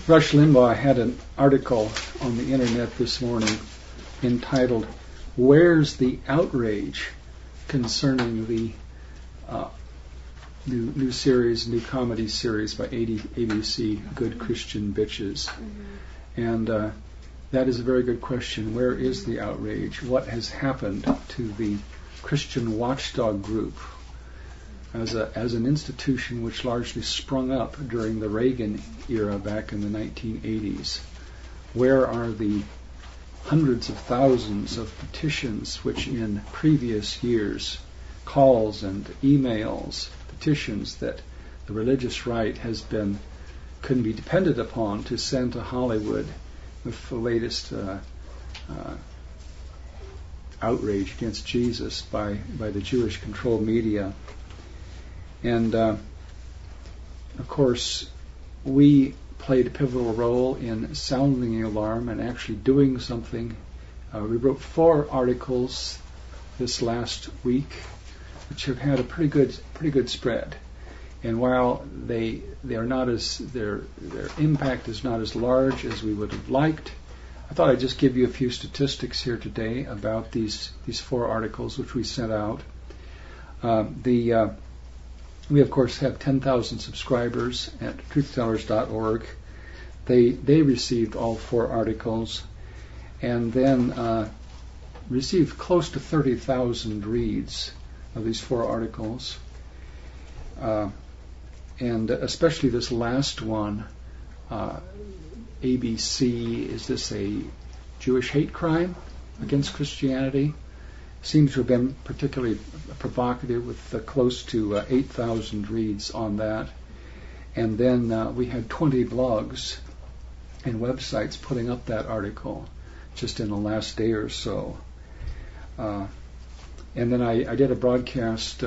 Rush Limbaugh had an article on the internet this morning entitled, "Where's the Outrage?" concerning the new comedy series by ABC, Good Christian Bitches. Mm-hmm. And that is a very good question. Where is the outrage? What has happened to the Christian watchdog group as an institution which largely sprung up during the Reagan era back in the 1980s? Where are the hundreds of thousands of petitions which in previous years, calls and emails, petitions that the religious right couldn't be depended upon to send to Hollywood with the latest outrage against Jesus by the Jewish-controlled media. And, of course, we played a pivotal role in sounding the alarm and actually doing something. We wrote 4 articles this last week, which have had a pretty good spread. And while their impact is not as large as we would have liked, I thought I'd just give you a few statistics here today about these 4 articles which we sent out. We of course have 10,000 subscribers at truthtellers.org. They received all 4 articles, and then received close to 30,000 reads of these 4 articles. And especially this last one, ABC, is this a Jewish hate crime against Christianity? Seems to have been particularly provocative with close to 8,000 reads on that. And then we had 20 blogs and websites putting up that article just in the last day or so. And then I did a broadcast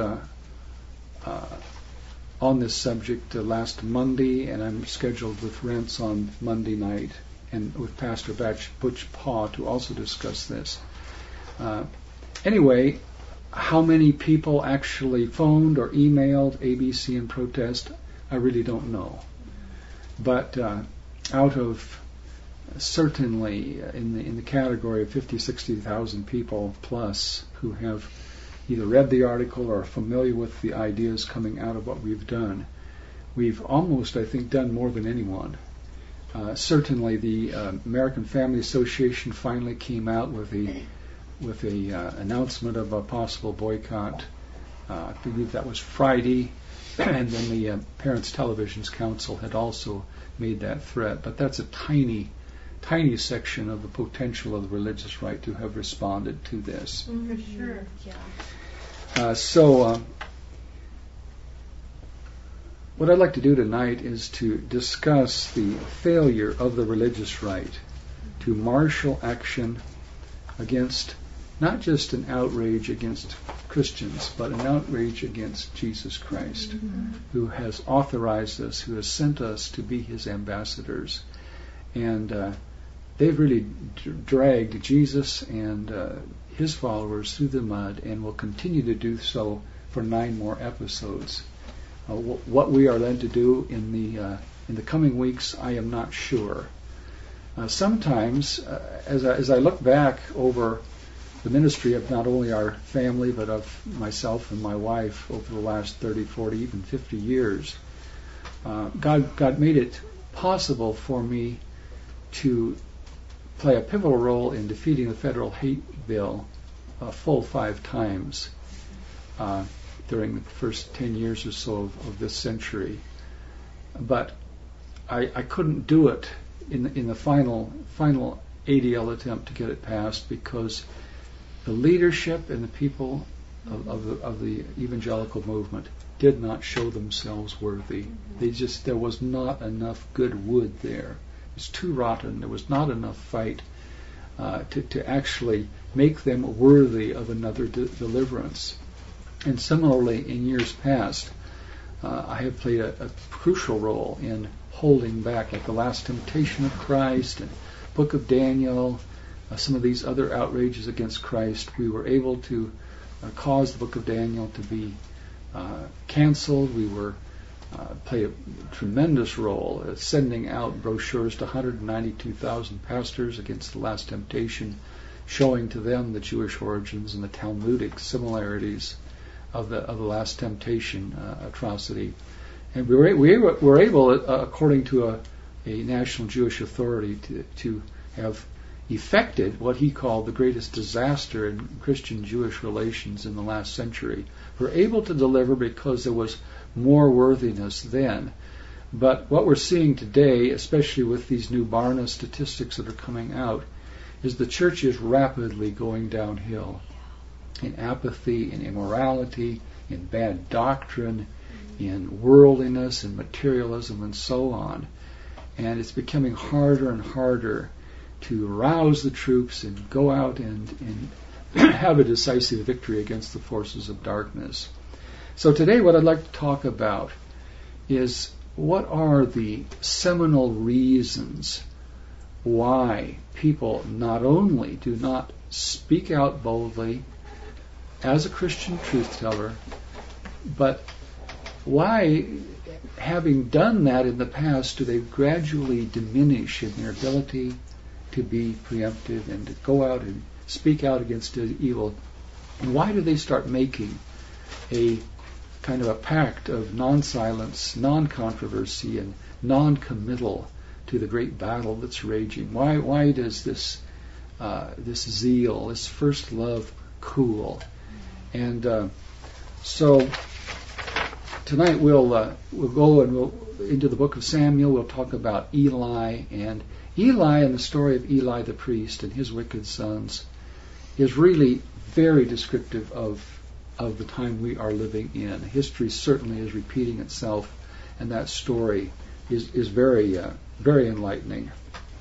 on this subject last Monday, and I'm scheduled with Rents on Monday night and with Pastor Butch Paw to also discuss this. Anyway, how many people actually phoned or emailed ABC in protest, I really don't know. But out of certainly in the category of 50, 60,000 people plus who have either read the article or are familiar with the ideas coming out of what we've done, we've almost, I think, done more than anyone. Certainly the American Family Association finally came out with a announcement of a possible boycott. I believe that was Friday, and then the Parents Television Council had also made that threat. But that's a tiny section of the potential of the religious right to have responded to this. For sure, yeah. So what I'd like to do tonight is to discuss the failure of the religious right to marshal action against not just an outrage against Christians, but an outrage against Jesus Christ, who has authorized us, who has sent us to be his ambassadors. And they've really dragged Jesus and his followers through the mud and will continue to do so for 9 more episodes. What we are led to do in the coming weeks, I am not sure. Sometimes, as I look back over the ministry of not only our family, but of myself and my wife over the last 30, 40, even 50 years, God made it possible for me to play a pivotal role in defeating the federal hate bill a full 5 times during the first 10 years or so of this century. But I couldn't do it in the final ADL attempt to get it passed because the leadership and the people of the evangelical movement did not show themselves worthy. There was not enough good wood there. It was too rotten. There was not enough fight to actually make them worthy of another deliverance. And similarly, in years past, I have played a crucial role in holding back, like the Last Temptation of Christ and Book of Daniel, some of these other outrages against Christ. We were able to cause the Book of Daniel to be canceled. We were play a tremendous role, sending out brochures to 192,000 pastors against the last temptation, showing to them the Jewish origins and the Talmudic similarities of the last temptation atrocity. And we were able, according to a national Jewish authority, to have effected what he called the greatest disaster in Christian-Jewish relations in the last century. We're able to deliver because there was more worthiness then. But what we're seeing today, especially with these new Barna statistics that are coming out, is the church is rapidly going downhill in apathy, in immorality, in bad doctrine, in worldliness and materialism and so on. And it's becoming harder and harder to rouse the troops and go out and have a decisive victory against the forces of darkness. So today what I'd like to talk about is what are the seminal reasons why people not only do not speak out boldly as a Christian truth teller, but why, having done that in the past, do they gradually diminish in their ability to be preemptive and to go out and speak out against evil? And why do they start making a kind of a pact of non-silence, non-controversy, and non-committal to the great battle that's raging? Why does this zeal, this first love, cool? And so tonight we'll go and we'll into the book of Samuel. We'll talk about Eli, and the story of Eli the priest and his wicked sons is really very descriptive of the time we are living in. History certainly is repeating itself, and that story is very very enlightening.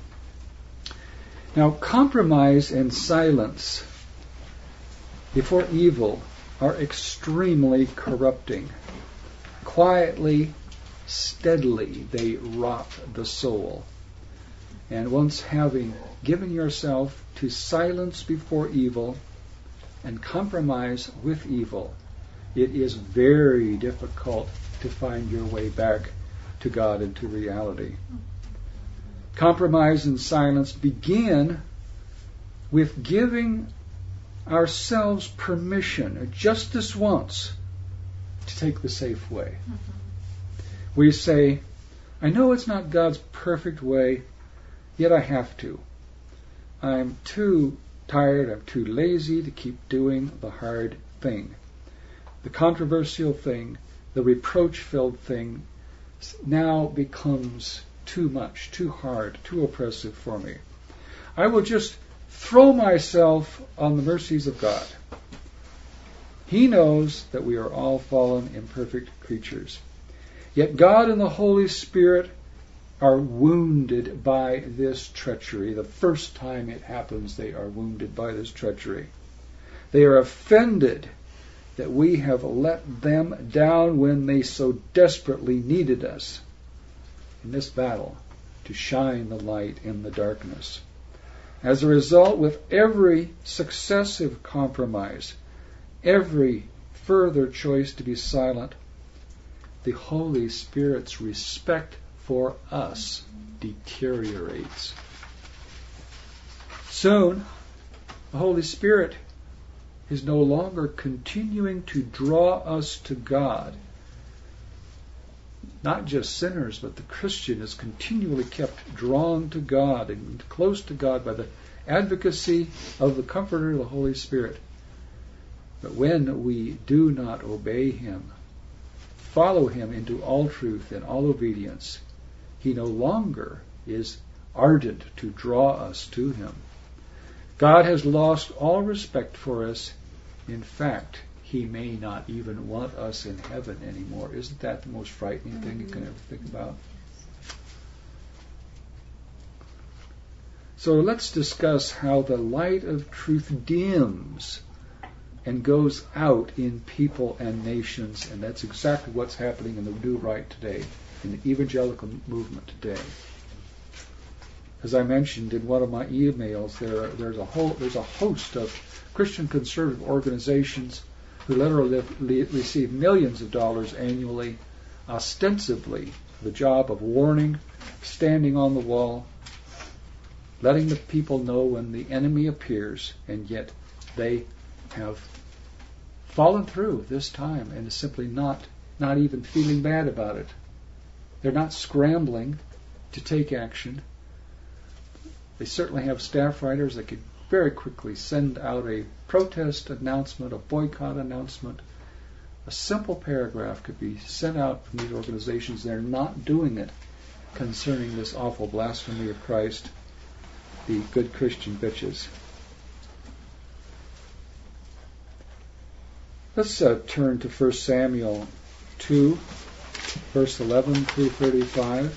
Now, compromise and silence before evil are extremely corrupting. Quietly, steadily, they rot the soul. And once having given yourself to silence before evil and compromise with evil, it is very difficult to find your way back to God and to reality. Compromise and silence begin with giving ourselves permission, just this once, to take the safe way. We say, I know it's not God's perfect way, yet I have to. I'm too tired, I'm too lazy to keep doing the hard thing. The controversial thing, the reproach-filled thing, now becomes too much, too hard, too oppressive for me. I will just throw myself on the mercies of God. He knows that we are all fallen, imperfect creatures. Yet God and the Holy Spirit are wounded by this treachery. The first time it happens, they are wounded by this treachery. They are offended that we have let them down when they so desperately needed us in this battle to shine the light in the darkness. As a result, with every successive compromise, every further choice to be silent, the Holy Spirit's respect for us deteriorates. Soon, the Holy Spirit is no longer continuing to draw us to God. Not just sinners, but the Christian is continually kept drawn to God and close to God by the advocacy of the Comforter, the Holy Spirit. But when we do not obey Him, follow Him into all truth and all obedience, He no longer is ardent to draw us to Him. God has lost all respect for us. In fact, He may not even want us in heaven anymore. Isn't that the most frightening thing you can ever think about? So let's discuss how the light of truth dims and goes out in people and nations, and that's exactly what's happening in the New Right today, in the evangelical movement today. As I mentioned in one of my emails, there's a host of Christian conservative organizations who literally receive millions of dollars annually ostensibly the job of warning, standing on the wall, letting the people know when the enemy appears, and yet they have fallen through this time and is simply not even feeling bad about it. They're not scrambling to take action. They certainly have staff writers that could very quickly send out a protest announcement, a boycott announcement. A simple paragraph could be sent out from these organizations. They're not doing it concerning this awful blasphemy of Christ, the good Christian bitches. Let's turn to 1 Samuel 2, verse 11 through 35.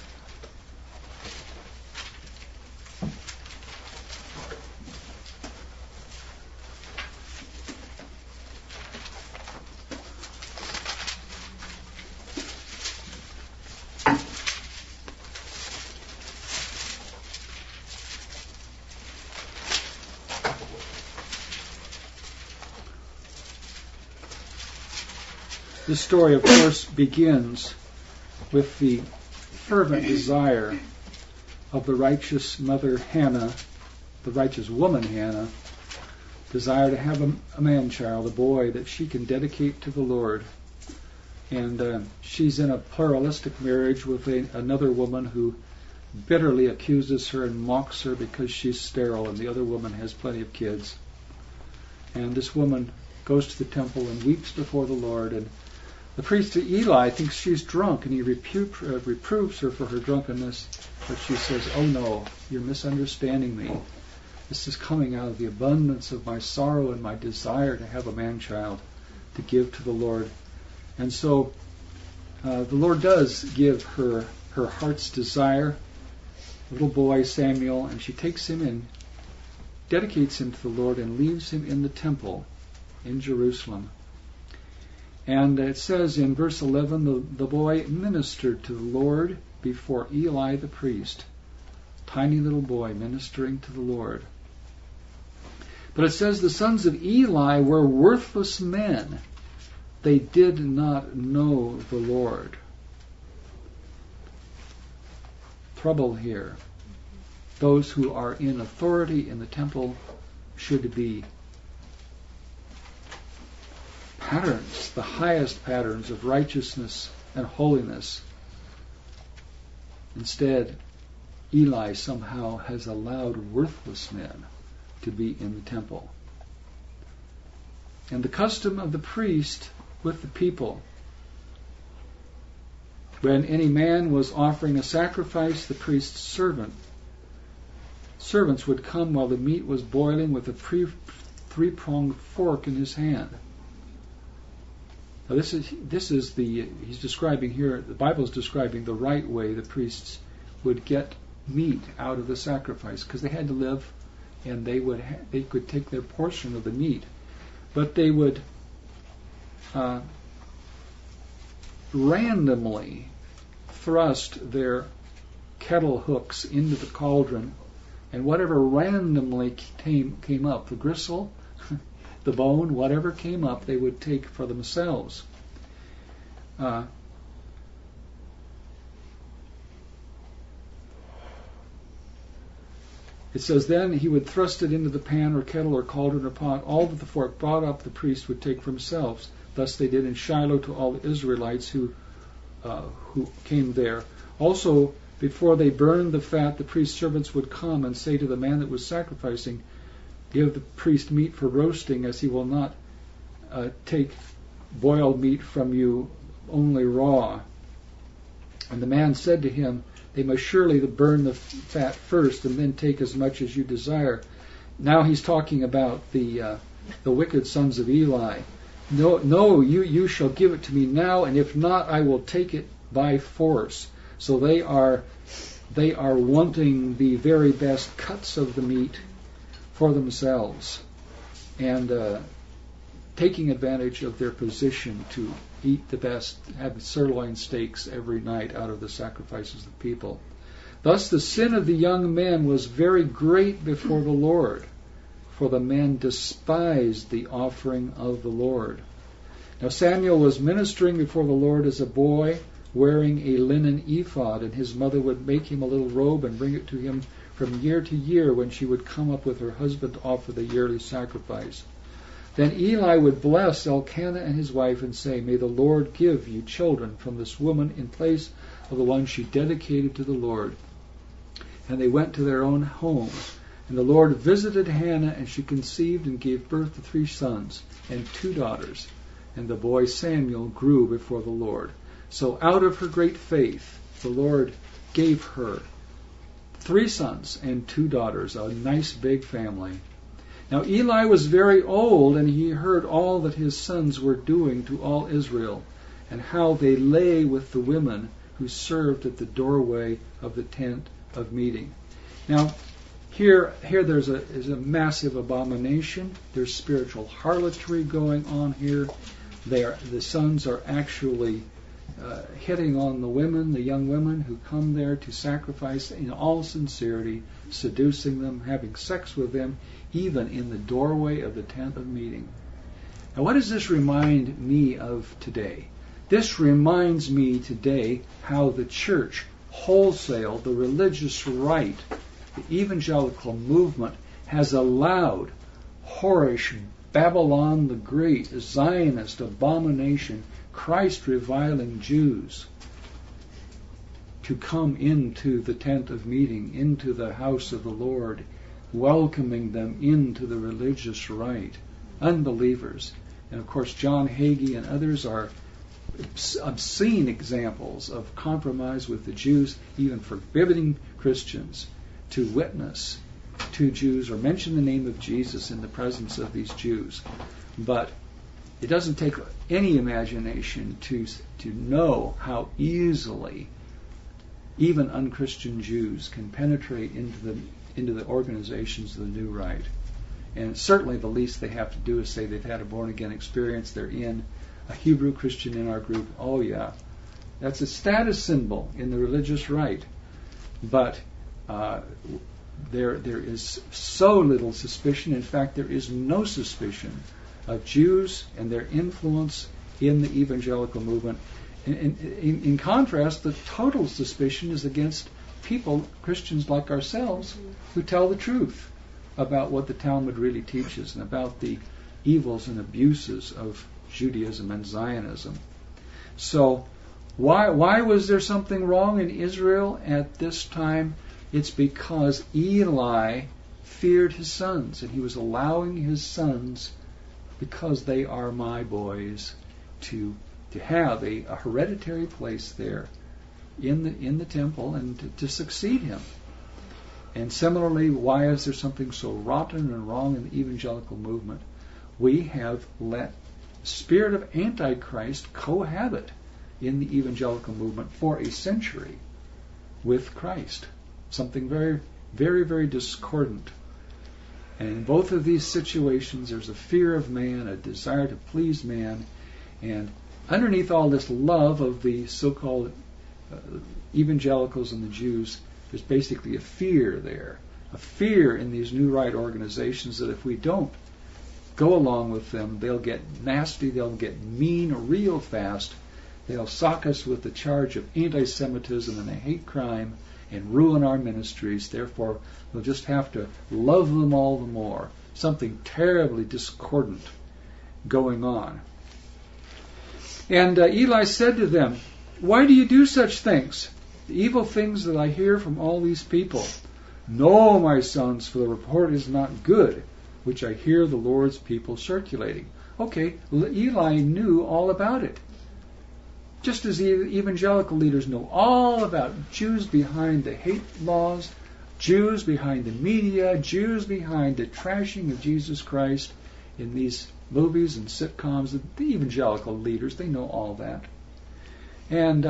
This story, of course, begins with the fervent desire of the righteous mother Hannah, the righteous woman Hannah, desire to have a man-child, a boy that she can dedicate to the Lord. And she's in a pluralistic marriage with another woman who bitterly accuses her and mocks her because she's sterile, and the other woman has plenty of kids. And this woman goes to the temple and weeps before the Lord, and the priest Eli thinks she's drunk, and he reproves her for her drunkenness, but she says, "Oh no, you're misunderstanding me. This is coming out of the abundance of my sorrow and my desire to have a man-child to give to the Lord." And so the Lord does give her heart's desire, little boy Samuel, and she takes him and dedicates him to the Lord and leaves him in the temple in Jerusalem. And it says in verse 11, the boy ministered to the Lord before Eli the priest. Tiny little boy ministering to the Lord. But it says the sons of Eli were worthless men. They did not know the Lord. Trouble here. Those who are in authority in the temple should be patterns, the highest patterns of righteousness and holiness. Instead, Eli somehow has allowed worthless men to be in the temple. And the custom of the priest with the people, when any man was offering a sacrifice, the priest's servants would come while the meat was boiling with a three-pronged fork in his hand. Now this is he's describing here, the Bible is describing the right way the priests would get meat out of the sacrifice, because they had to live, and they could take their portion of the meat, but they would randomly thrust their kettle hooks into the cauldron, and whatever randomly came up, the gristle, the bone, whatever came up, they would take for themselves. It says, then he would thrust it into the pan or kettle or cauldron or pot. All that the fork brought up, the priest would take for themselves. Thus they did in Shiloh to all the Israelites who came there. Also, before they burned the fat, the priest's servants would come and say to the man that was sacrificing, "Give the priest meat for roasting, as he will not take boiled meat from you, only raw." And the man said to him, "They must surely burn the fat first, and then take as much as you desire." Now he's talking about the wicked sons of Eli. No, you shall give it to me now, and if not, I will take it by force. So they are wanting the very best cuts of the meat for themselves, and taking advantage of their position to eat the best, have sirloin steaks every night out of the sacrifices of the people. Thus the sin of the young men was very great before the Lord, for the men despised the offering of the Lord. Now Samuel was ministering before the Lord as a boy wearing a linen ephod, and his mother would make him a little robe and bring it to him from year to year when she would come up with her husband to offer the yearly sacrifice. Then Eli would bless Elkanah and his wife and say, "May the Lord give you children from this woman in place of the one she dedicated to the Lord." And they went to their own homes. And the Lord visited Hannah, and she conceived and gave birth to 3 sons and 2 daughters. And the boy Samuel grew before the Lord. So out of her great faith, the Lord gave her 3 sons and 2 daughters, a nice big family. Now Eli was very old, and he heard all that his sons were doing to all Israel, and how they lay with the women who served at the doorway of the tent of meeting. Now, here there's a massive abomination. There's spiritual harlotry going on here. The sons are actually hitting on the women, the young women who come there to sacrifice in all sincerity, seducing them, having sex with them, even in the doorway of the tent of meeting. Now, what does this remind me of today? This reminds me today how the church wholesale, the religious right, the evangelical movement has allowed whorish Babylon the Great, a Zionist abomination, Christ-reviling Jews, to come into the tent of meeting, into the house of the Lord, welcoming them into the religious right. Unbelievers. And of course, John Hagee and others are obscene examples of compromise with the Jews, even forbidding Christians to witness to Jews or mention the name of Jesus in the presence of these Jews. But it doesn't take any imagination to know how easily even unchristian Jews can penetrate into the organizations of the New Right. And certainly the least they have to do is say they've had a born-again experience, they're in a Hebrew Christian in our group. Oh yeah, that's a status symbol in the religious right. But there is so little suspicion. In fact, there is no suspicion of Jews and their influence in the evangelical movement. In contrast, the total suspicion is against people, Christians like ourselves, who tell the truth about what the Talmud really teaches and about the evils and abuses of Judaism and Zionism. So why was there something wrong in Israel at this time? It's because Eli feared his sons, and he was allowing his sons, because they are my boys, to have a hereditary place there in the temple and to succeed him. And similarly, why is there something so rotten and wrong in the evangelical movement? We have let the spirit of Antichrist cohabit in the evangelical movement for a century with Christ. Something very, very, very discordant. And in both of these situations, there's a fear of man, a desire to please man, and underneath all this love of the so-called evangelicals and the Jews, there's basically a fear there, a fear in these New Right organizations that if we don't go along with them, they'll get nasty, they'll get mean real fast, they'll sock us with the charge of anti-Semitism and a hate crime and ruin our ministries. Therefore, we'll just have to love them all the more. Something terribly discordant going on. And Eli said to them, "Why do you do such things? The evil things that I hear from all these people. No, my sons, for the report is not good, which I hear the Lord's people circulating." Okay, Eli knew all about it. Just as the evangelical leaders know all about Jews behind the hate laws, Jews behind the media, Jews behind the trashing of Jesus Christ in these movies and sitcoms, the evangelical leaders, they know all that. And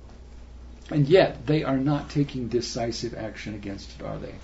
yet they are not taking decisive action against it, are they?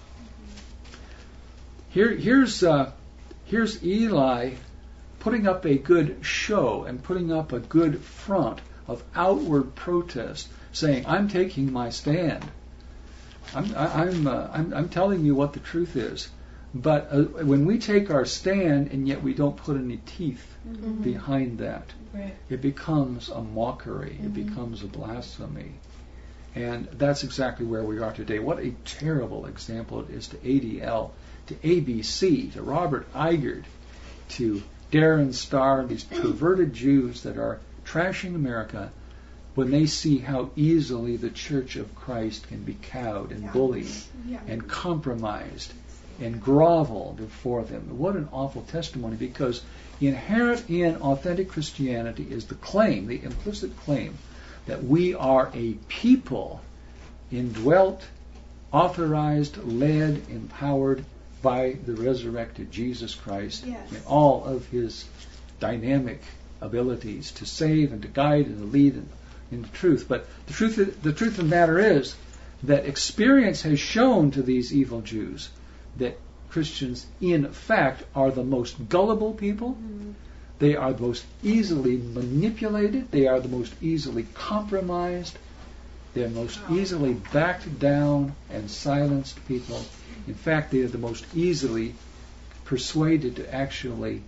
Here's Eli putting up a good show and putting up a good front of outward protest, saying, "I'm taking my stand. I'm telling you what the truth is. But when we take our stand and yet we don't put any teeth behind that, it becomes a mockery. It becomes a blasphemy. And that's exactly where we are today. What a terrible example it is to ADL, to ABC, to Robert Eigert, to Darren Starr, these perverted Jews that are trashing America, when they see how easily the Church of Christ can be cowed and bullied and compromised and grovel before them. What an awful testimony, because inherent in authentic Christianity is the claim, the implicit claim, that we are a people indwelt, authorized, led, empowered by the resurrected Jesus Christ and all of his dynamic abilities to save and to guide and to lead in the truth. But the truth of the matter is that experience has shown to these evil Jews that Christians, in fact, are the most gullible people. They are the most easily manipulated. They are the most easily compromised. They are most easily backed down and silenced people. In fact, they are the most easily persuaded to actually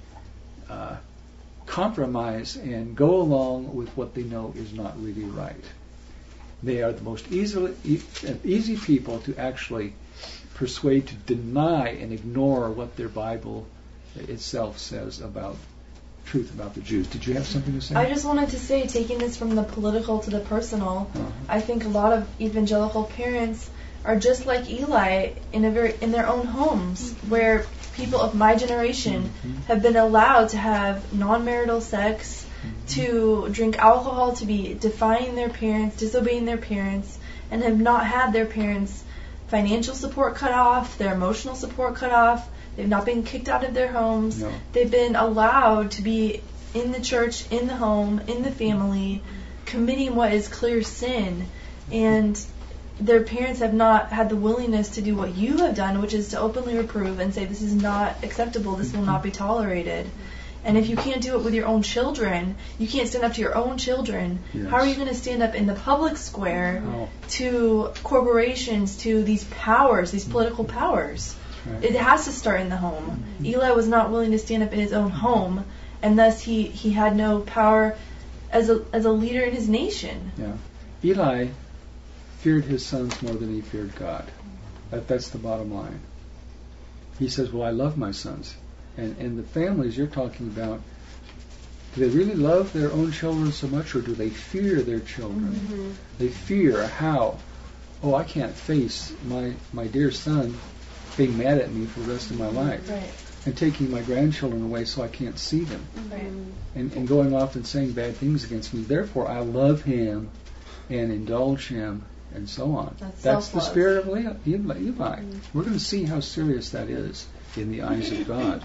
compromise and go along with what they know is not really right. They are the most easy people to actually persuade to deny and ignore what their Bible itself says about truth about the Jews. Did you have something to say? I just wanted to say, taking this from the political to the personal, I think a lot of evangelical parents are just like Eli in their own homes, where people of my generation have been allowed to have non-marital sex, to drink alcohol, to be defying their parents, disobeying their parents, and have not had their parents' financial support cut off, their emotional support cut off. They've not been kicked out of their homes. No. They've been allowed to be in the church, in the home, in the family, committing what is clear sin. And their parents have not had the willingness to do what you have done, which is to openly reprove and say, this is not acceptable, this will not be tolerated. And if you can't do it with your own children, you can't stand up to your own children, how are you going to stand up in the public square to corporations, to these powers, these political powers? Right. It has to start in the home. Eli was not willing to stand up in his own home, and thus he had no power as a leader in his nation. Yeah. Eli feared his sons more than he feared God. That's the bottom line. He says, well, I love my sons. And the families you're talking about, do they really love their own children so much, or do they fear their children? They fear how, I can't face my dear son being mad at me for the rest of my life, and taking my grandchildren away so I can't see them, and going off and saying bad things against me. Therefore, I love him and indulge him, and so on. That's the spirit of Eli. We're going to see how serious that is in the eyes of God.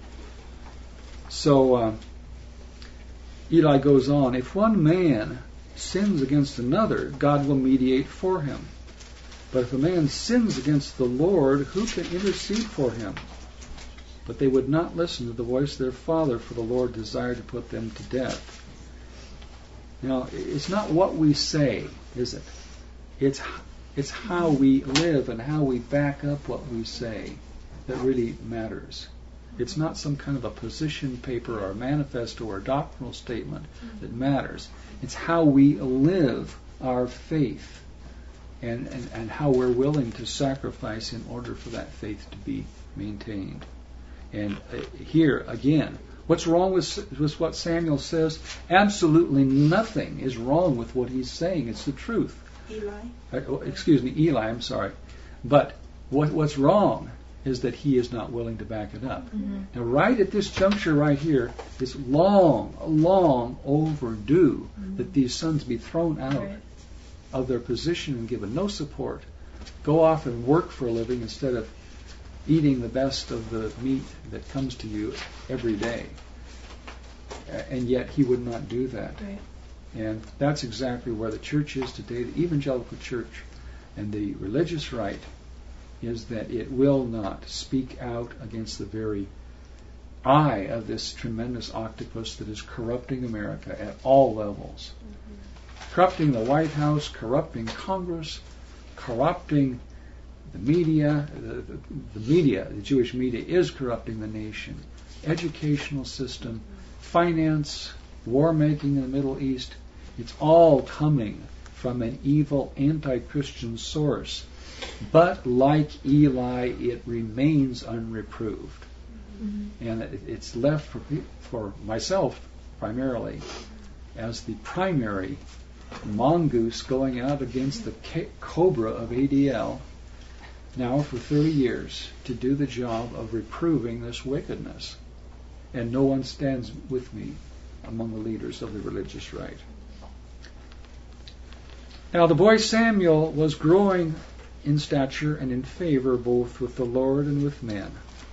So Eli goes on, if one man sins against another, God will mediate for him. But if a man sins against the Lord, who can intercede for him? But they would not listen to the voice of their father, for the Lord desired to put them to death. Now, it's not what we say, is it? It's how we live and how we back up what we say that really matters. It's not some kind of a position paper or a manifesto or a doctrinal statement that matters. It's how we live our faith and how we're willing to sacrifice in order for that faith to be maintained. And here, again, what's wrong with what Samuel says? Absolutely nothing is wrong with what he's saying. It's the truth. Eli, I'm sorry. But what's wrong is that he is not willing to back it up. Now, right at this juncture right here, it's long overdue that these sons be thrown out of their position and given no support. Go off and work for a living instead of eating the best of the meat that comes to you every day. And yet he would not do that. And that's exactly where the church is today, the evangelical church, and the religious right is that it will not speak out against the very eye of this tremendous octopus that is corrupting America at all levels. Corrupting the White House, corrupting Congress, corrupting The media, the Jewish media is corrupting the nation. Educational system, finance, war making in the Middle East, it's all coming from an evil anti-Christian source. But like Eli, it remains unreproved. Mm-hmm. And it's left for myself primarily as the primary mongoose going out against the cobra of ADL now for 30 years to do the job of reproving this wickedness. And no one stands with me among the leaders of the religious right. Now the boy Samuel was growing in stature and in favor both with the Lord and with men.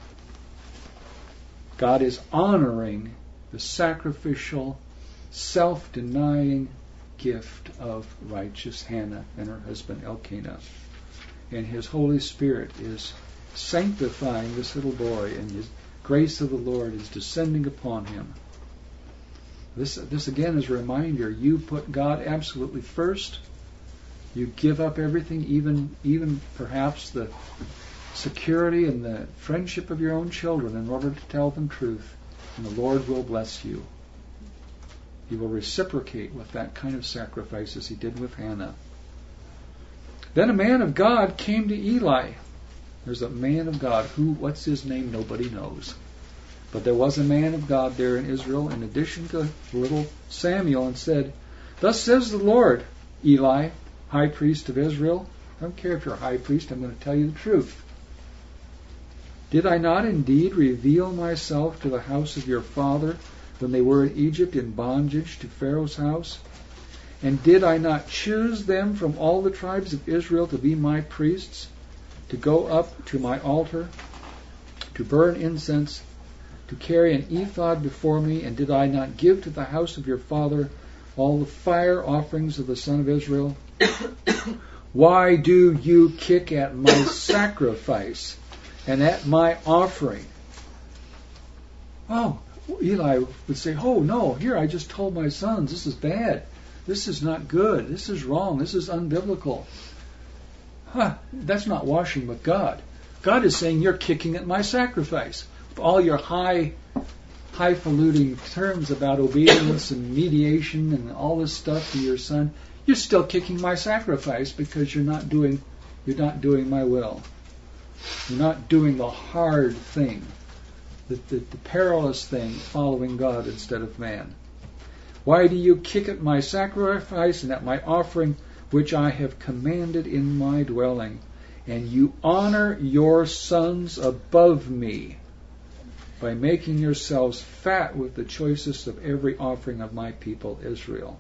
God is honoring the sacrificial, self-denying gift of righteous Hannah and her husband Elkanah. And His Holy Spirit is sanctifying this little boy, and His grace of the Lord is descending upon him. This again is a reminder, you put God absolutely first. You give up everything, even perhaps the security and the friendship of your own children in order to tell them truth, and the Lord will bless you. He will reciprocate with that kind of sacrifice as He did with Hannah. Then a man of God came to Eli. There's a man of God what's his name? Nobody knows. But there was a man of God there in Israel in addition to little Samuel, and said, "Thus says the Lord, Eli, high priest of Israel." I don't care if you're a high priest, I'm going to tell you the truth. "Did I not indeed reveal myself to the house of your father when they were in Egypt in bondage to Pharaoh's house? And did I not choose them from all the tribes of Israel to be my priests, to go up to my altar, to burn incense, to carry an ephod before me? And did I not give to the house of your father all the fire offerings of the son of Israel? Why do you kick at my sacrifice and at my offering?" Oh, Eli would say, "Oh no, here I just told my sons, this is bad. This is not good. This is wrong. This is unbiblical." That's not washing with God. God is saying, you're kicking at my sacrifice. With all your highfalutin terms about obedience and mediation and all this stuff to your son, you're still kicking my sacrifice because you're not doing my will. You're not doing the hard thing, the perilous thing, following God instead of man. Why do you kick at my sacrifice and at my offering, which I have commanded in my dwelling? And you honor your sons above me by making yourselves fat with the choicest of every offering of my people Israel.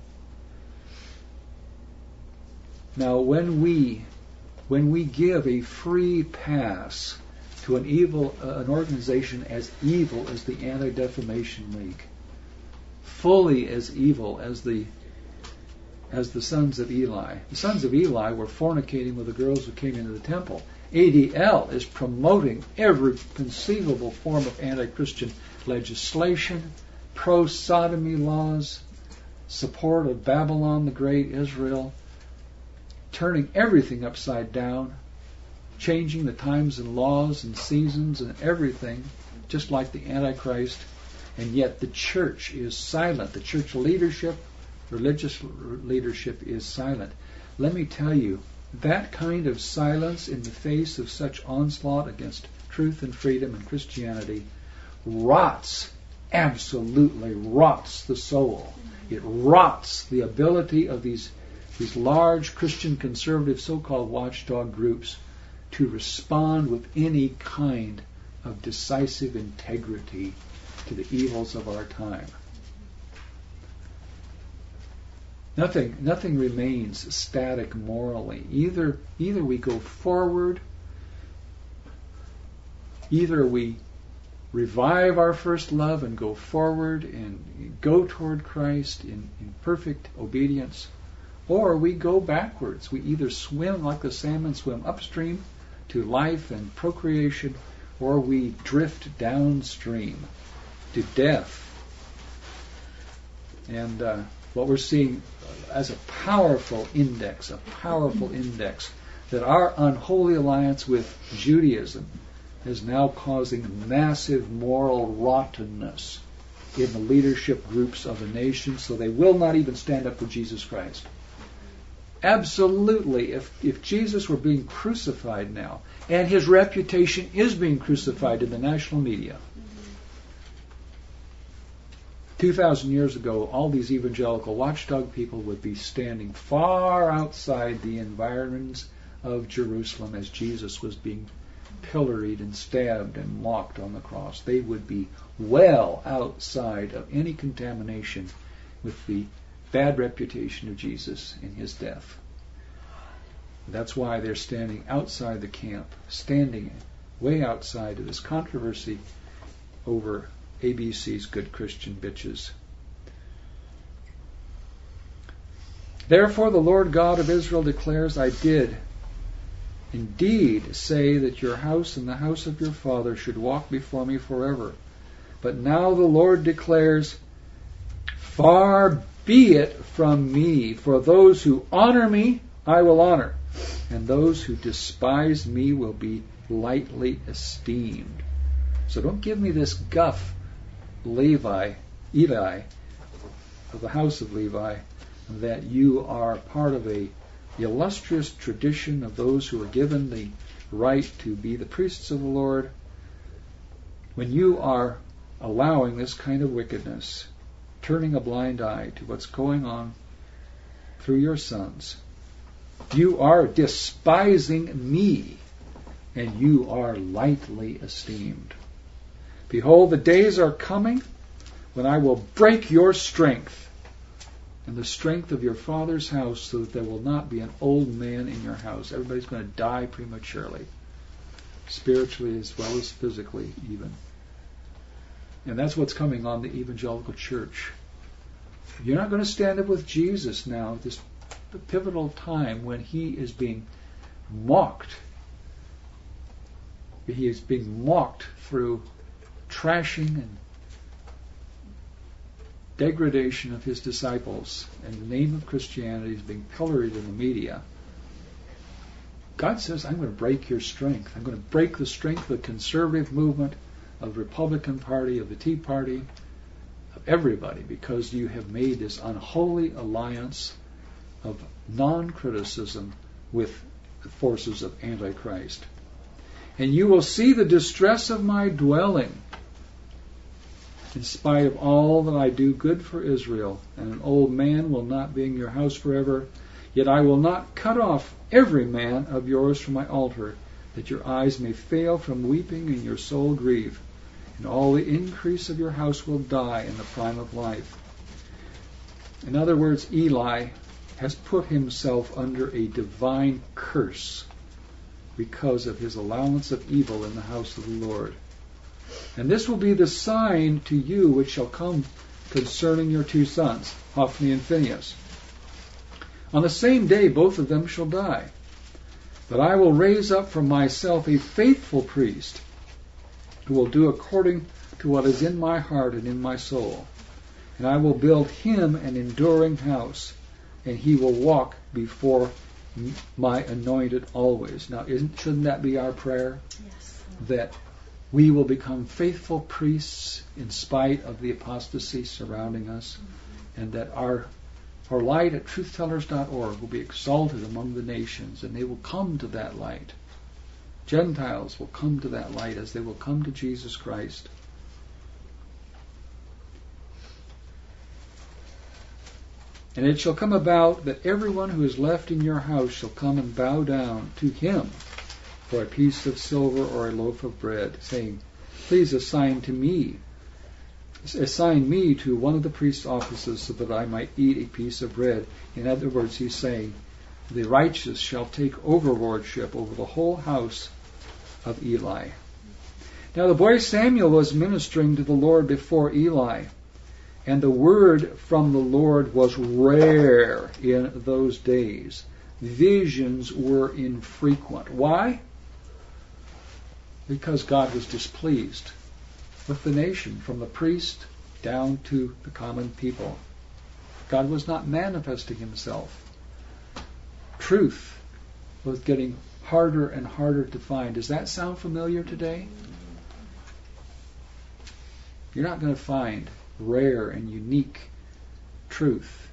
Now, when we give a free pass to an organization as evil as the Anti-Defamation League, fully as evil as the sons of Eli. The sons of Eli were fornicating with the girls who came into the temple. ADL is promoting every conceivable form of anti-Christian legislation, pro-sodomy laws, support of Babylon the Great, Israel, turning everything upside down, changing the times and laws and seasons and everything, just like the Antichrist. And yet the church is silent. The church leadership, religious leadership, is silent. Let me tell you, that kind of silence in the face of such onslaught against truth and freedom and Christianity absolutely rots the soul. It rots the ability of these large Christian conservative so-called watchdog groups to respond with any kind of decisive integrity to the evils of our time. Nothing remains static morally. Either we go forward, either we revive our first love and go forward and go toward Christ in perfect obedience, or we go backwards. We either swim like the salmon swim upstream to life and procreation, or we drift downstream to death. And what we're seeing as a powerful index that our unholy alliance with Judaism is now causing massive moral rottenness in the leadership groups of the nation, so they will not even stand up for Jesus Christ. Absolutely, if Jesus were being crucified now, and his reputation is being crucified in the national media, 2,000 years ago, all these evangelical watchdog people would be standing far outside the environs of Jerusalem as Jesus was being pilloried and stabbed and mocked on the cross. They would be well outside of any contamination with the bad reputation of Jesus in his death. That's why they're standing outside the camp, standing way outside of this controversy over ABC's Good Christian Bitches. Therefore the Lord God of Israel declares, I did indeed say that your house and the house of your father should walk before me forever. But now the Lord declares, far be it from me, for those who honor me I will honor, and those who despise me will be lightly esteemed. So don't give me this guff, Eli, of the house of Levi, that you are part of a illustrious tradition of those who are given the right to be the priests of the Lord. When you are allowing this kind of wickedness, turning a blind eye to what's going on through your sons, you are despising me, and you are lightly esteemed. Behold, the days are coming when I will break your strength and the strength of your father's house, so that there will not be an old man in your house. Everybody's going to die prematurely, spiritually as well as physically even. And that's what's coming on the evangelical church. You're not going to stand up with Jesus now at this pivotal time when he is being mocked. He is being mocked through trashing and degradation of his disciples, and the name of Christianity is being pilloried in the media. God says, I'm going to break your strength. I'm going to break the strength of the conservative movement, of the Republican Party, of the Tea Party, of everybody, because you have made this unholy alliance of non-criticism with the forces of Antichrist. And you will see the distress of my dwelling, in spite of all that I do good for Israel, and an old man will not be in your house forever. Yet I will not cut off every man of yours from my altar, that your eyes may fail from weeping and your soul grieve. And all the increase of your house will die in the prime of life. In other words, Eli has put himself under a divine curse because of his allowance of evil in the house of the Lord. And this will be the sign to you which shall come concerning your two sons, Hophni and Phinehas. On the same day both of them shall die. But I will raise up for myself a faithful priest, who will do according to what is in my heart and in my soul. And I will build him an enduring house, and he will walk before my anointed always. Now, shouldn't that be our prayer? Yes. That we will become faithful priests in spite of the apostasy surrounding us, and that our light at truthtellers.org will be exalted among the nations, and they will come to that light. Gentiles will come to that light as they will come to Jesus Christ. And it shall come about that everyone who is left in your house shall come and bow down to him for a piece of silver or a loaf of bread, saying, please assign me to one of the priest's offices, so that I might eat a piece of bread. In other words, he's saying, the righteous shall take overlordship over the whole house of Eli. Now the boy Samuel was ministering to the Lord before Eli, and the word from the Lord was rare in those days. Visions were infrequent. Why? Because God was displeased with the nation, from the priest down to the common people. God was not manifesting himself. Truth was getting harder and harder to find. Does that sound familiar today? You're not going to find rare and unique truth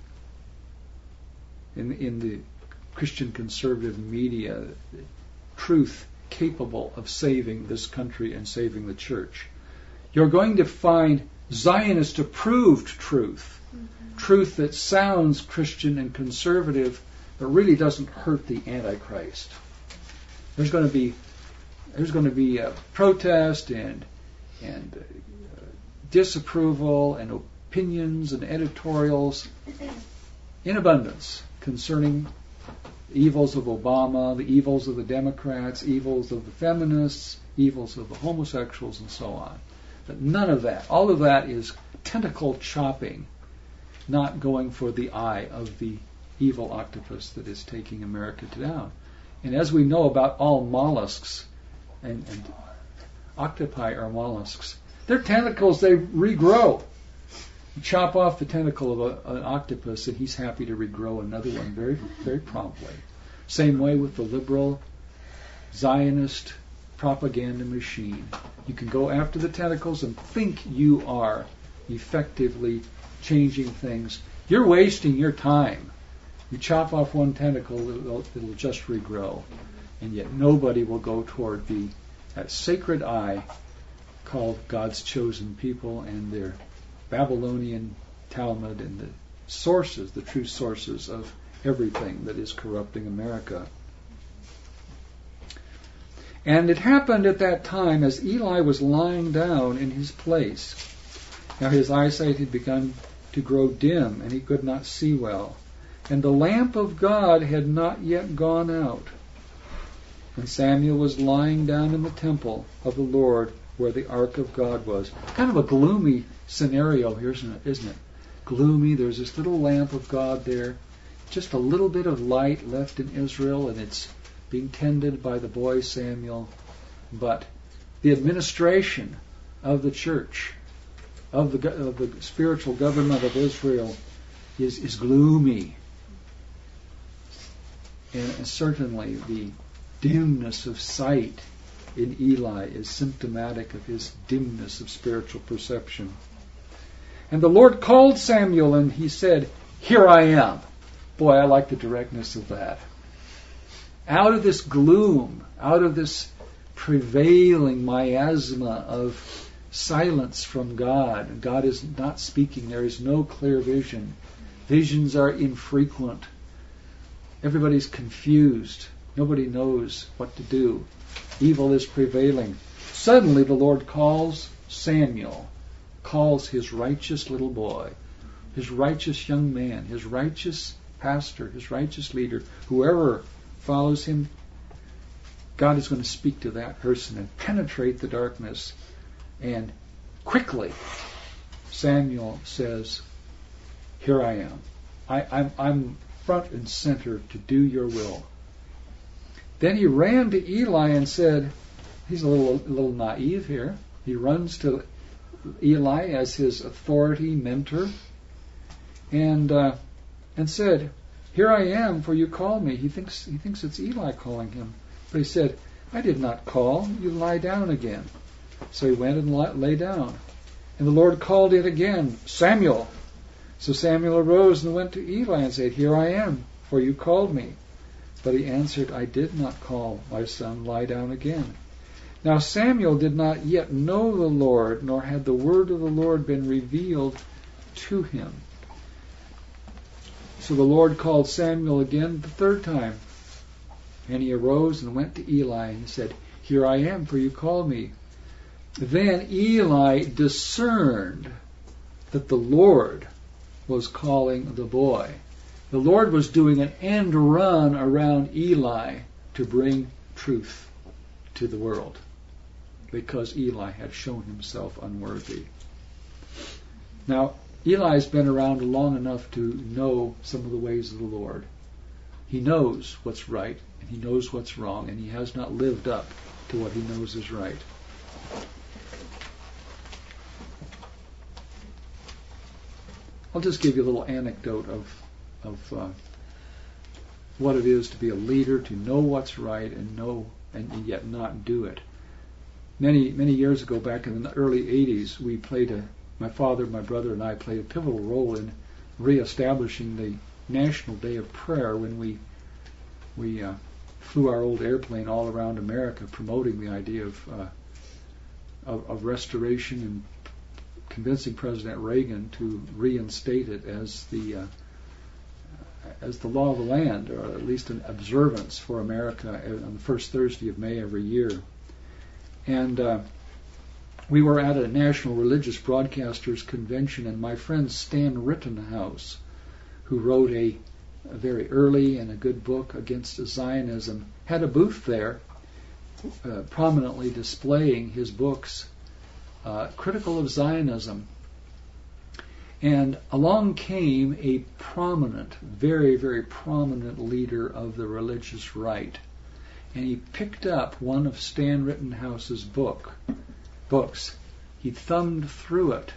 in the Christian conservative media, truth capable of saving this country and saving the church. You're going to find Zionist-approved truth, truth that sounds Christian and conservative, but really doesn't hurt the Antichrist. There's going to be a protest and disapproval and opinions and editorials in abundance concerning the evils of Obama, the evils of the Democrats, evils of the feminists, evils of the homosexuals, and so on. But none of that, all of that is tentacle chopping, not going for the eye of the evil octopus that is taking America down. And as we know about all mollusks, and octopi are mollusks, their tentacles, they regrow. You chop off the tentacle of an octopus and he's happy to regrow another one very, very promptly. Same way with the liberal Zionist propaganda machine. You can go after the tentacles and think you are effectively changing things. You're wasting your time. You chop off one tentacle, it'll just regrow. And yet nobody will go toward that sacred eye called God's chosen people and their Babylonian Talmud and the sources, the true sources of everything that is corrupting America. And it happened at that time as Eli was lying down in his place. Now his eyesight had begun to grow dim and he could not see well. And the lamp of God had not yet gone out. And Samuel was lying down in the temple of the Lord where the ark of God was. Kind of a gloomy scenario here, isn't it? Gloomy. There's this little lamp of God there. Just a little bit of light left in Israel, and it's being tended by the boy Samuel. But the administration of the church, of the spiritual government of Israel, is gloomy. And certainly the dimness of sight in Eli is symptomatic of his dimness of spiritual perception. And the Lord called Samuel and he said, "Here I am." Boy, I like the directness of that. Out of this gloom, out of this prevailing miasma of silence from God, God is not speaking, there is no clear vision. Visions are infrequent. Everybody's confused. Nobody knows what to do. Evil is prevailing. Suddenly the Lord calls Samuel, calls his righteous little boy, his righteous young man, his righteous pastor, his righteous leader, whoever follows him. God is going to speak to that person and penetrate the darkness. And quickly, Samuel says, "Here I am. I'm front and center to do your will." Then he ran to Eli and said, he's a little naive here. He runs to Eli as his authority mentor and said, "Here I am, for you called me." He thinks it's Eli calling him. But he said, "I did not call. You lie down again." So he went and lay down. And the Lord called it again, "Samuel." So Samuel arose and went to Eli and said, "Here I am, for you called me." But he answered, "I did not call, my son, lie down again." Now Samuel did not yet know the Lord, nor had the word of the Lord been revealed to him. So the Lord called Samuel again the third time. And he arose and went to Eli and said, "Here I am, for you called me." Then Eli discerned that the Lord was calling the boy. The Lord was doing an end run around Eli to bring truth to the world, because Eli had shown himself unworthy. Now, Eli's been around long enough to know some of the ways of the Lord. He knows what's right, and he knows what's wrong, and he has not lived up to what he knows is right. I'll just give you a little anecdote of what it is to be a leader, to know what's right and yet not do it. Many years ago, back in the early 80s, my father, my brother, and I played a pivotal role in reestablishing the National Day of Prayer when we flew our old airplane all around America promoting the idea of restoration and convincing President Reagan to reinstate it as the law of the land, or at least an observance for America on the first Thursday of May every year. And we were at a National Religious Broadcasters Convention, and my friend Stan Rittenhouse, who wrote a very early and a good book against Zionism, had a booth there prominently displaying his books critical of Zionism. And along came a prominent, very, very prominent leader of the religious right. And he picked up one of Stan Rittenhouse's books. He thumbed through it.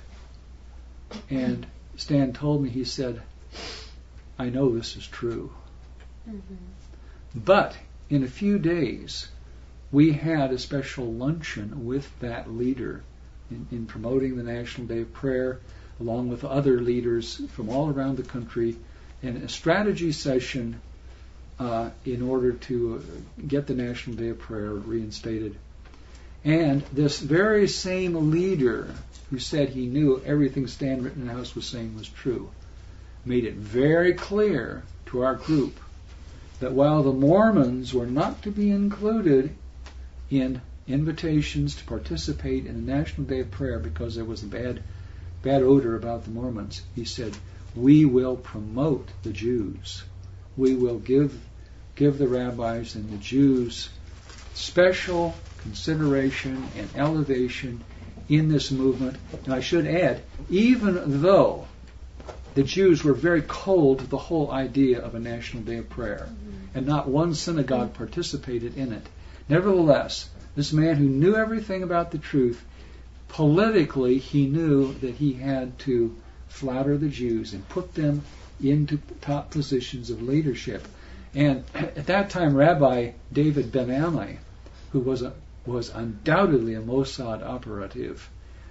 And Stan told me, he said, "I know this is true." Mm-hmm. But in a few days, we had a special luncheon with that leader in promoting the National Day of Prayer, along with other leaders from all around the country, in a strategy session in order to get the National Day of Prayer reinstated. And this very same leader who said he knew everything Stan Rittenhouse was saying was true made it very clear to our group that while the Mormons were not to be included in invitations to participate in the National Day of Prayer because there was a bad odor about the Mormons, he said, we will promote the Jews. We will give the rabbis and the Jews special consideration and elevation in this movement. And I should add, even though the Jews were very cold to the whole idea of a National Day of Prayer, and not one synagogue participated in it, nevertheless, this man who knew everything about the truth, politically he knew that he had to flatter the Jews and put them into top positions of leadership. And at that time, Rabbi David Ben-Ami, who was undoubtedly a Mossad operative,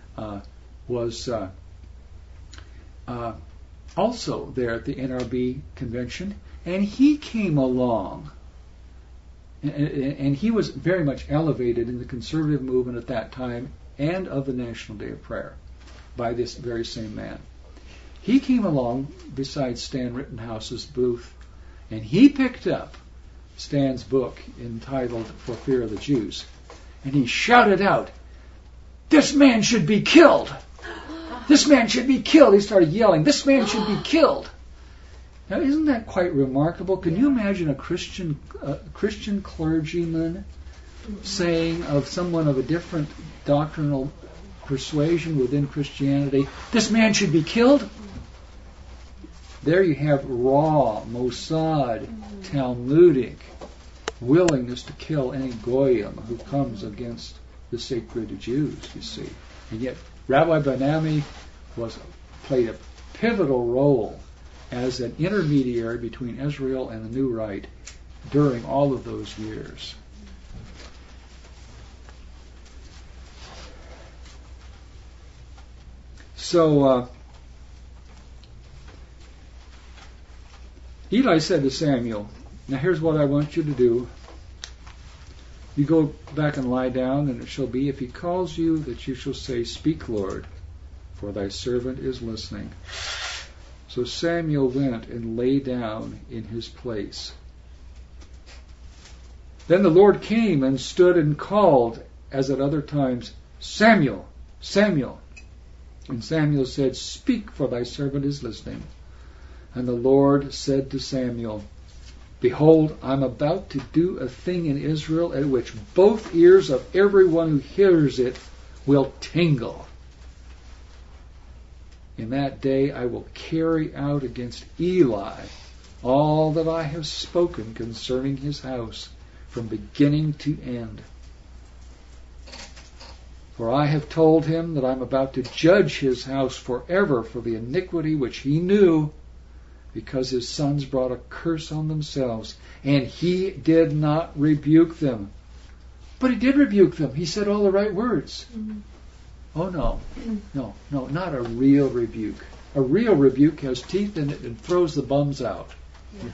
was also there at the NRB convention, and he came along. And he was very much elevated in the conservative movement at that time and of the National Day of Prayer by this very same man. He came along beside Stan Rittenhouse's booth, and he picked up Stan's book entitled For Fear of the Jews, and he shouted out, "This man should be killed! This man should be killed!" He started yelling, "This man should be killed!" Now, isn't that quite remarkable? Can you imagine a Christian clergyman saying of someone of a different doctrinal persuasion within Christianity, "This man should be killed"? There you have raw, Mossad, Talmudic willingness to kill any goyim who comes against the sacred Jews, you see. And yet Rabbi Ben-Ami played a pivotal role as an intermediary between Israel and the New Right during all of those years. So Eli said to Samuel, "Now here's what I want you to do. You go back and lie down, and it shall be, if he calls you, that you shall say, 'Speak, Lord, for thy servant is listening.'" So Samuel went and lay down in his place. Then the Lord came and stood and called, as at other times, "Samuel, Samuel." And Samuel said, "Speak, for thy servant is listening." And the Lord said to Samuel, "Behold, I'm about to do a thing in Israel at which both ears of everyone who hears it will tingle. In that day I will carry out against Eli all that I have spoken concerning his house from beginning to end. For I have told him that I'm about to judge his house forever for the iniquity which he knew because his sons brought a curse on themselves, and he did not rebuke them. But he did rebuke them. He said all the right words. Mm-hmm. Oh no, not a real rebuke. A real rebuke has teeth in it and throws the bums out. Yeah.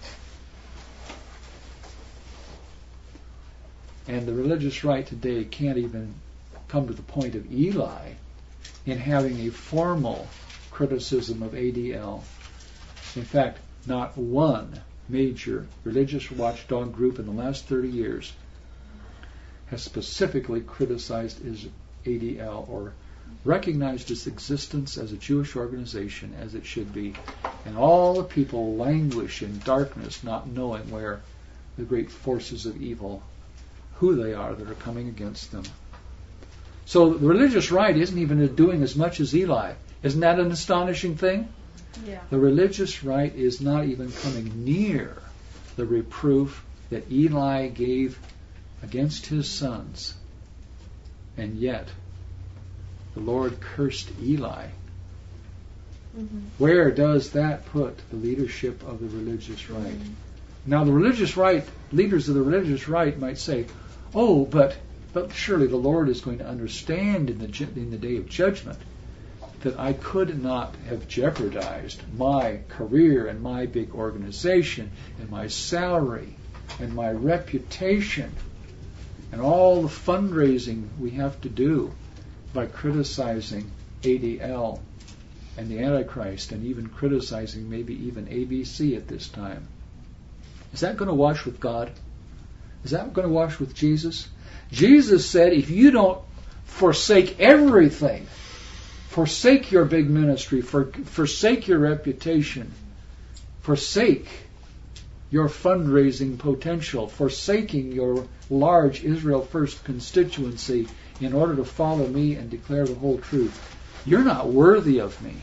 And the religious right today can't even come to the point of Eli in having a formal criticism of ADL. In fact, not one major religious watchdog group in the last 30 years has specifically criticized ADL or recognized its existence as a Jewish organization as it should be. And all the people languish in darkness, not knowing where the great forces of evil, who they are that are coming against them. So the religious right isn't even doing as much as Eli. Isn't that an astonishing thing? Yeah. The religious right is not even coming near the reproof that Eli gave against his sons. And yet, the Lord cursed Eli. Mm-hmm. Where does that put the leadership of the religious right? Mm-hmm. Now, the religious right, leaders of the religious right might say, oh, but surely the Lord is going to understand in the day of judgment that I could not have jeopardized my career and my big organization and my salary and my reputation and all the fundraising we have to do by criticizing ADL and the Antichrist and even criticizing maybe even ABC at this time. Is that going to wash with God? Is that going to wash with Jesus? Jesus said, if you don't forsake everything, forsake your big ministry, forsake your reputation, forsake your fundraising potential, forsaking your large Israel First constituency in order to follow me and declare the whole truth, you're not worthy of me.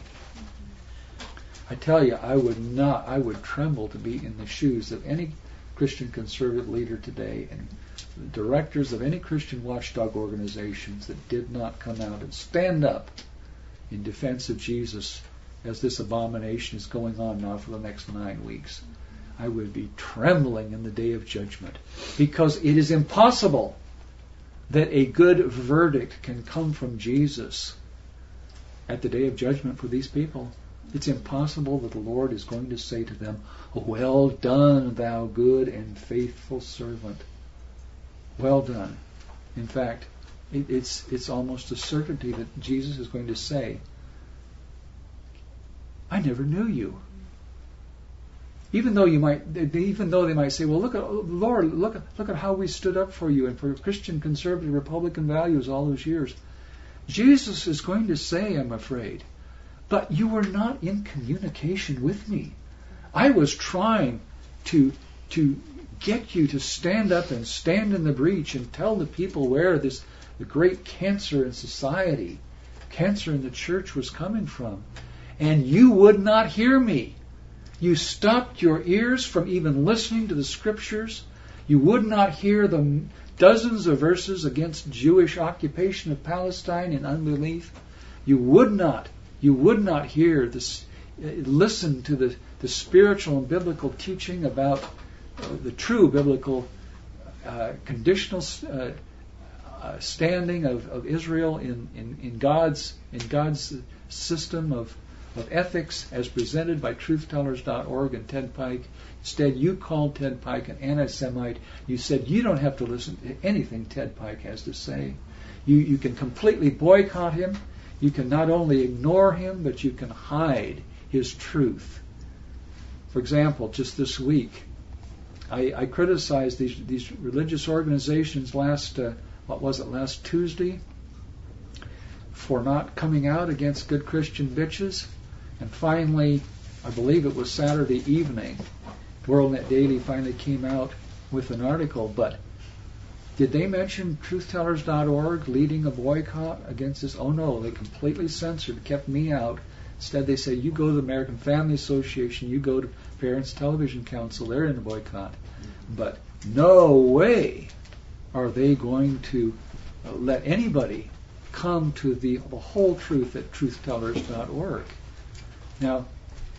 I tell you, I would tremble to be in the shoes of any Christian conservative leader today and directors of any Christian watchdog organizations that did not come out and stand up in defense of Jesus as this abomination is going on now for the next 9 weeks. I would be trembling in the day of judgment, because it is impossible that a good verdict can come from Jesus at the day of judgment for these people. It's impossible that the Lord is going to say to them, well done, thou good and faithful servant. Well done. In fact, it's almost a certainty that Jesus is going to say, I never knew you. Even though they might say, well, look at Lord, look at how we stood up for you and for Christian conservative Republican values all those years. Jesus is going to say, I'm afraid, but you were not in communication with me. I was trying to get you to stand up and stand in the breach and tell the people where the great cancer in society, cancer in the church was coming from. And you would not hear me. You stopped your ears from even listening to the Scriptures. You would not hear the dozens of verses against Jewish occupation of Palestine in unbelief. You would not hear this, listen to the spiritual and biblical teaching about the true biblical conditional standing of Israel in God's system of ethics as presented by truthtellers.org and Ted Pike. Instead, you called Ted Pike an anti-Semite. You said you don't have to listen to anything Ted Pike has to say. You can completely boycott him. You can not only ignore him, but you can hide his truth. For example, just this week, I criticized these religious organizations last Tuesday for not coming out against good Christian bitches. And finally, I believe it was Saturday evening, WorldNet Daily finally came out with an article. But did they mention truthtellers.org leading a boycott against this? Oh no, they completely censored, kept me out. Instead, they say, you go to the American Family Association, you go to Parents Television Council, they're in a boycott. But no way are they going to let anybody come to the whole truth at truthtellers.org. Now,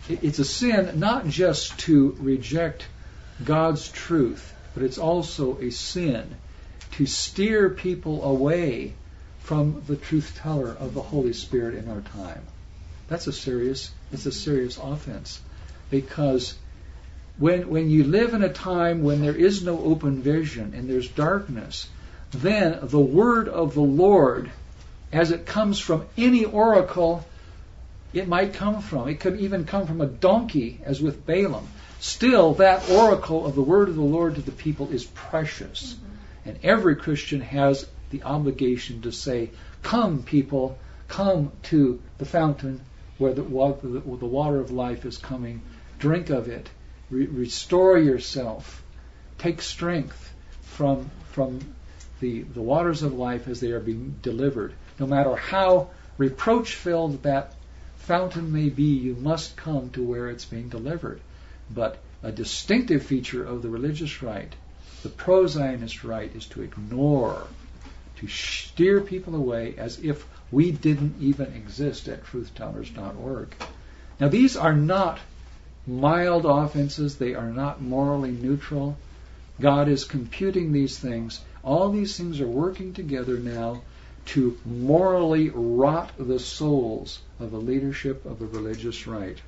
it's a sin not just to reject God's truth, but it's also a sin to steer people away from the truth teller of the Holy Spirit in our time. It's a serious offense, because when you live in a time when there is no open vision and there's darkness, then the word of the Lord, as it comes from any oracle it might come from, it could even come from a donkey, as with Balaam, still that oracle of the word of the Lord to the people is precious. Mm-hmm. And every Christian has the obligation to say, come people, come to the fountain where the water of life is coming, drink of it, restore yourself, take strength from the waters of life as they are being delivered. No matter how reproach-filled that fountain may be, you must come to where it's being delivered. But a distinctive feature of the religious right, the pro-Zionist right, is to ignore, to steer people away as if we didn't even exist at truthtellers.org. Now, these are not mild offenses. They are not morally neutral. God is computing these things. All these things are working together now to morally rot the souls of the leadership of the religious right.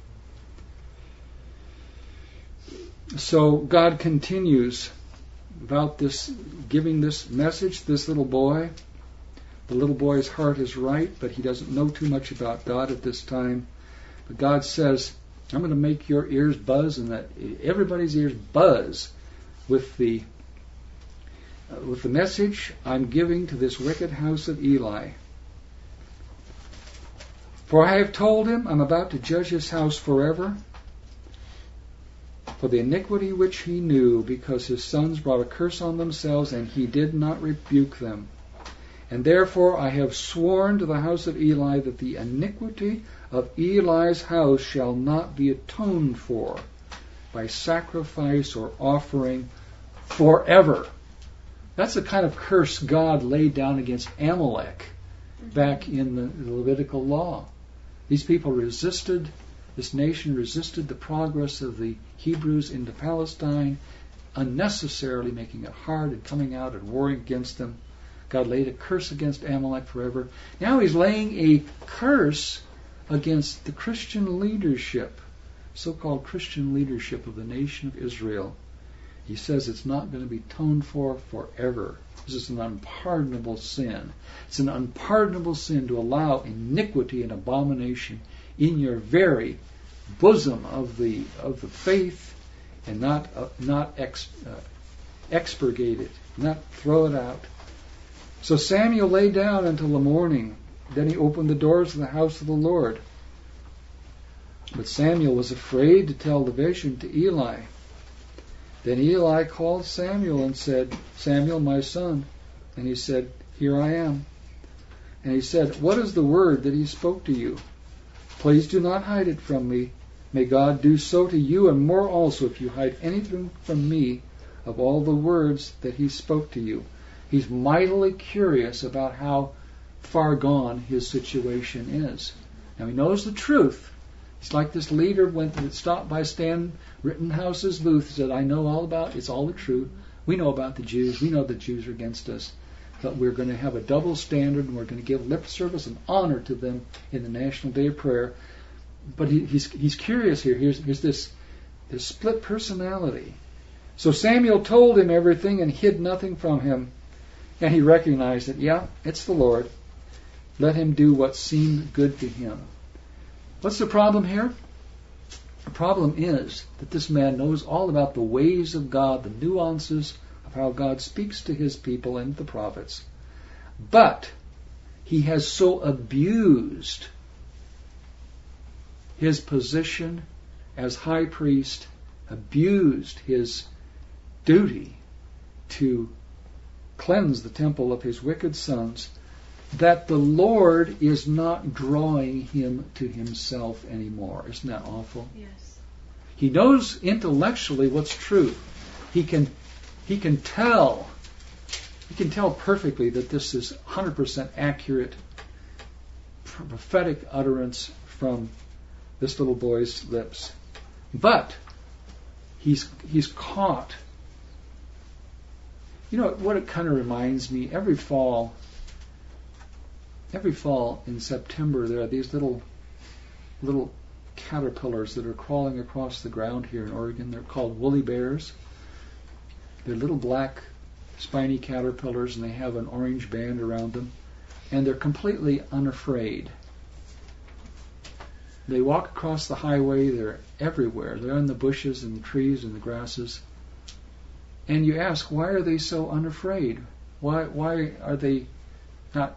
So God continues about this, giving this message to this little boy. The little boy's heart is right, but he doesn't know too much about God at this time. But God says, I'm going to make your ears buzz, and that everybody's ears buzz with the message I'm giving to this wicked house of Eli. For I have told him, I'm about to judge his house forever for the iniquity which he knew, because his sons brought a curse on themselves, and he did not rebuke them. And therefore I have sworn to the house of Eli that the iniquity of Eli's house shall not be atoned for by sacrifice or offering forever. That's the kind of curse God laid down against Amalek back in the Levitical law. These people resisted, this nation resisted the progress of the Hebrews into Palestine, unnecessarily making it hard and coming out and warring against them. God laid a curse against Amalek forever. Now he's laying a curse against the Christian leadership, so-called Christian leadership of the nation of Israel. He says it's not going to be atoned for forever. This is an unpardonable sin. It's an unpardonable sin to allow iniquity and abomination in your very bosom of the faith and not expurgate it, not throw it out. So Samuel lay down until the morning. Then he opened the doors of the house of the Lord. But Samuel was afraid to tell the vision to Eli. Then Eli called Samuel and said, Samuel, my son. And he said, Here I am. And he said, What is the word that he spoke to you? Please do not hide it from me. May God do so to you and more also if you hide anything from me of all the words that he spoke to you. He's mightily curious about how far gone his situation is. Now he knows the truth. He's like this leader stopped by Stan Rittenhouse's booth and said, I know all about it. It's all the truth. We know about the Jews. We know the Jews are against us. But we're going to have a double standard, and we're going to give lip service and honor to them in the National Day of Prayer. But he's curious here. Here's this split personality. So Samuel told him everything and hid nothing from him. And he recognized that, yeah, it's the Lord. Let him do what seemed good to him. What's the problem here? The problem is that this man knows all about the ways of God, the nuances of how God speaks to his people and the prophets. But he has so abused his position as high priest, abused his duty to cleanse the temple of his wicked sons, that the Lord is not drawing him to himself anymore. Isn't that awful? Yes. He knows intellectually what's true. He can tell perfectly that this is 100% accurate prophetic utterance from this little boy's lips. But he's caught. You know what it kind of reminds me? Every fall in September, there are these little caterpillars that are crawling across the ground here in Oregon. They're called woolly bears. They're little black spiny caterpillars, and they have an orange band around them, and they're completely unafraid. They walk across the highway. They're everywhere. They're in the bushes and the trees and the grasses. And you ask, why are they so unafraid? Why are they not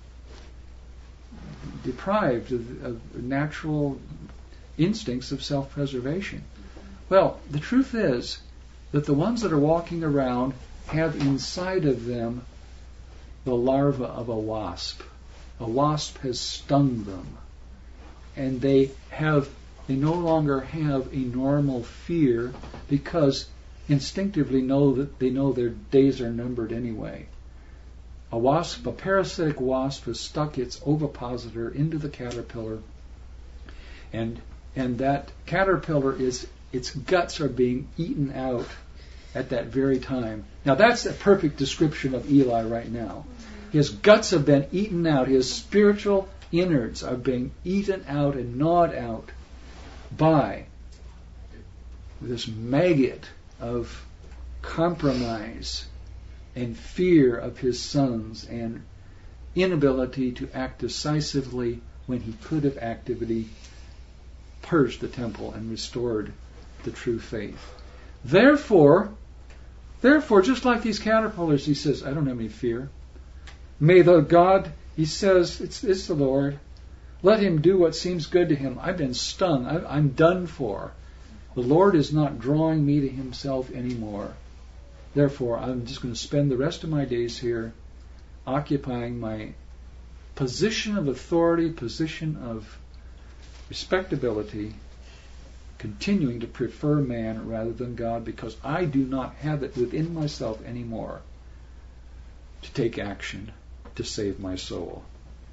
deprived of natural instincts of self-preservation? Well, the truth is that the ones that are walking around have inside of them the larva of a wasp. A wasp has stung them, and they no longer have a normal fear, because instinctively they know their days are numbered anyway. A parasitic wasp has stuck its ovipositor into the caterpillar, and that caterpillar its guts are being eaten out at that very time. Now that's a perfect description of Eli right now. His guts have been eaten out. His spiritual innards are being eaten out and gnawed out by this maggot of compromise and fear of his sons and inability to act decisively when he could have actively purged the temple and restored the true faith. Therefore, just like these caterpillars, he says, I don't have any fear. May the God, he says, it's the Lord. Let him do what seems good to him. I've been stung. I'm done for. The Lord is not drawing me to himself anymore. Therefore, I'm just going to spend the rest of my days here occupying my position of authority, position of respectability, continuing to prefer man rather than God, because I do not have it within myself anymore to take action to save my soul.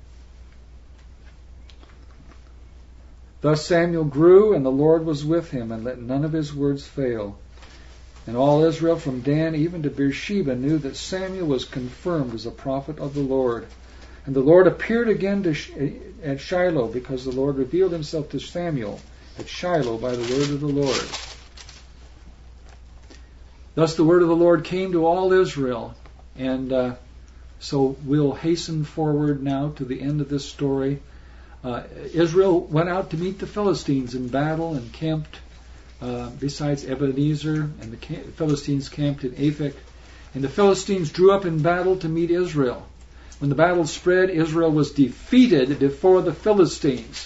Thus Samuel grew, and the Lord was with him, and let none of his words fail. And all Israel from Dan even to Beersheba knew that Samuel was confirmed as a prophet of the Lord. And the Lord appeared again at Shiloh, because the Lord revealed himself to Samuel at Shiloh by the word of the Lord. Thus the word of the Lord came to all Israel. And so we'll hasten forward now to the end of this story. Israel went out to meet the Philistines in battle and camped besides Ebenezer, and the Philistines camped in Aphek. And the Philistines drew up in battle to meet Israel. When the battle spread, Israel was defeated before the Philistines.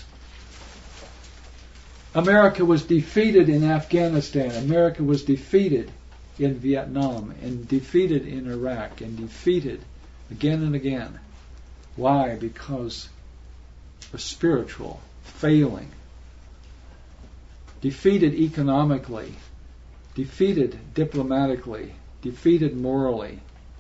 America was defeated in Afghanistan. America was defeated in Vietnam, and defeated in Iraq, and defeated again and again. Why? Because of spiritual failing. Defeated economically, defeated diplomatically, defeated morally.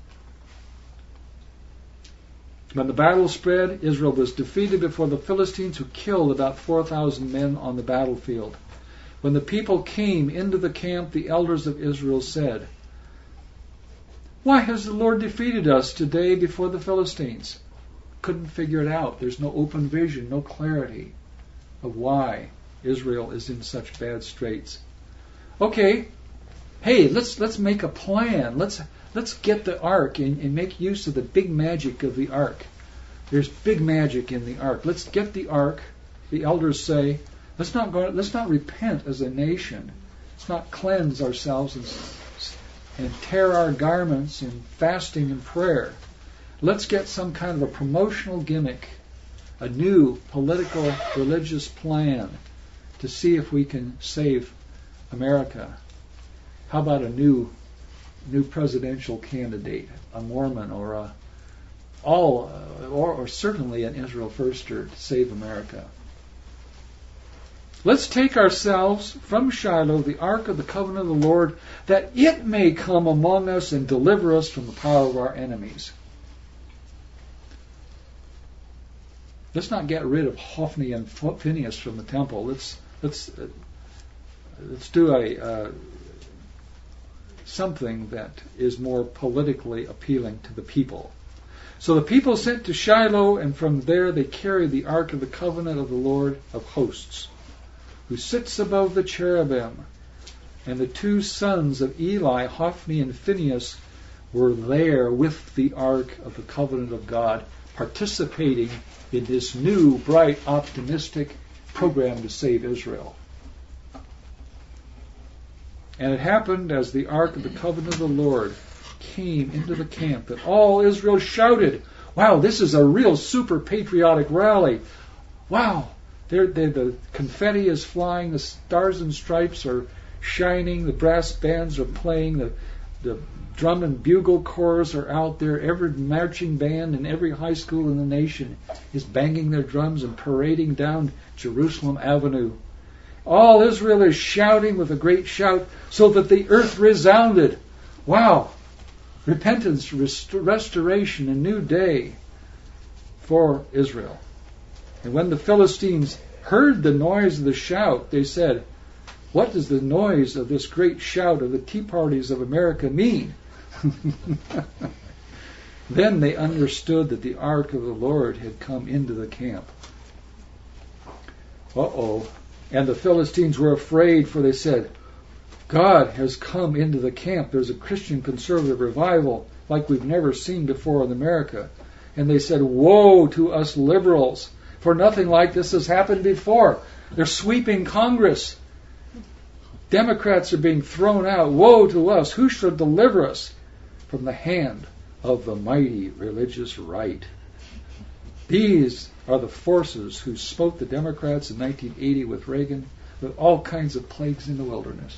When the battle spread, Israel was defeated before the Philistines, who killed about 4,000 men on the battlefield. When the people came into the camp, the elders of Israel said, "Why has the Lord defeated us today before the Philistines?" Couldn't figure it out. There's no open vision, no clarity of why Israel is in such bad straits. Okay, hey, let's make a plan. Let's get the ark and make use of the big magic of the ark. There's big magic in the ark. Let's get the ark. The elders say, let's not repent as a nation. Let's not cleanse ourselves and tear our garments in fasting and prayer. Let's get some kind of a promotional gimmick, a new political, religious plan to see if we can save America. How about a new presidential candidate, a Mormon or or certainly an Israel Firster to save America? Let's take ourselves from Shiloh, the ark of the covenant of the Lord, that it may come among us and deliver us from the power of our enemies. let's not get rid of Hophni and Phinehas from the temple. Let's do something that is more politically appealing to the people. So the people sent to Shiloh, and from there they carried the Ark of the Covenant of the Lord of Hosts, who sits above the cherubim. And the two sons of Eli, Hophni and Phinehas, were there with the Ark of the Covenant of God, participating in this new, bright, optimistic program to save Israel. And it happened as the Ark of the Covenant of the Lord came into the camp that all Israel shouted, wow, this is a real super patriotic rally. Wow, the confetti is flying, the stars and stripes are shining, the brass bands are playing, the drum and bugle corps are out there, every marching band in every high school in the nation is banging their drums and parading down Jerusalem Avenue. All Israel is shouting with a great shout so that the earth resounded. Wow! Repentance, restoration, a new day for Israel. And when the Philistines heard the noise of the shout, they said, what does the noise of this great shout of the tea parties of America mean? Then they understood that the Ark of the Lord had come into the camp. And the Philistines were afraid, for they said, God has come into the camp. There's a Christian conservative revival like we've never seen before in America. And they said, woe to us liberals, for nothing like this has happened before. They're sweeping Congress. Democrats are being thrown out. Woe to us. Who shall deliver us from the hand of the mighty religious right? These are the forces who smote the Democrats in 1980 with Reagan, with all kinds of plagues in the wilderness.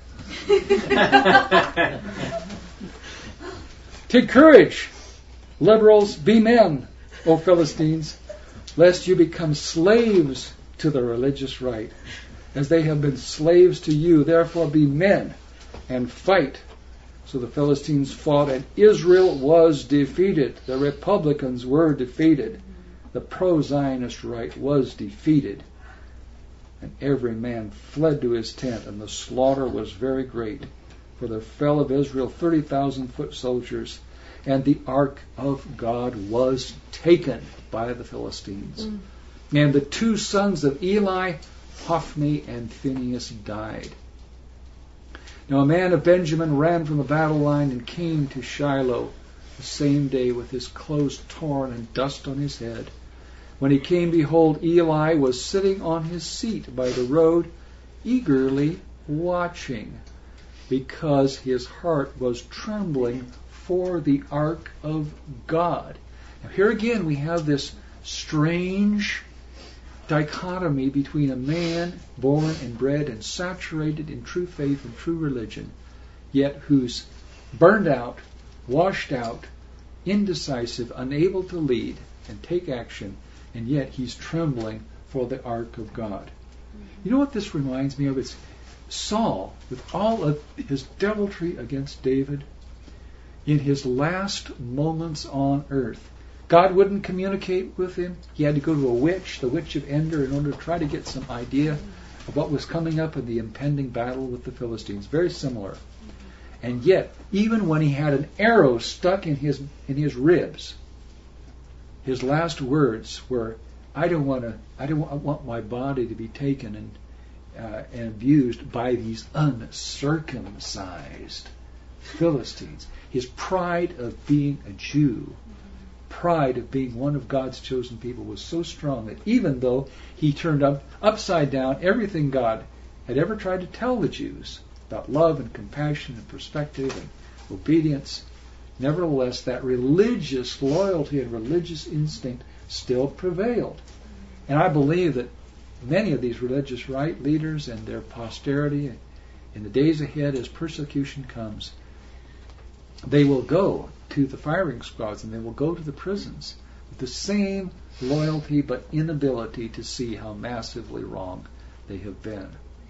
Take courage, liberals, be men, O Philistines, lest you become slaves to the religious right, as they have been slaves to you. Therefore be men and fight. So the Philistines fought, and Israel was defeated. The Republicans were defeated. The pro-Zionist right was defeated. And every man fled to his tent, and the slaughter was very great. For there fell of Israel 30,000 foot soldiers, and the ark of God was taken by the Philistines. And the two sons of Eli, Hophni and Phinehas, died. Now a man of Benjamin ran from the battle line and came to Shiloh the same day with his clothes torn and dust on his head. When he came, behold, Eli was sitting on his seat by the road, eagerly watching, because his heart was trembling for the ark of God. Now here again we have this strange dichotomy between a man born and bred and saturated in true faith and true religion, yet who's burned out, washed out, indecisive, unable to lead and take action, and yet he's trembling for the ark of God. You know what this reminds me of? It's Saul, with all of his deviltry against David, in his last moments on earth. God wouldn't communicate with him. He had to go to a witch, the witch of Endor, in order to try to get some idea of what was coming up in the impending battle with the Philistines. Very similar. And yet, even when he had an arrow stuck in his ribs, his last words were, I don't want my body to be taken and abused by these uncircumcised Philistines. His pride of being a Jew, pride of being one of God's chosen people, was so strong that even though he turned upside down everything God had ever tried to tell the Jews about love and compassion and perspective and obedience, nevertheless that religious loyalty and religious instinct still prevailed. And I believe that many of these religious right leaders and their posterity in the days ahead, as persecution comes, they will go to the firing squads and they will go to the prisons with the same loyalty but inability to see how massively wrong they have been.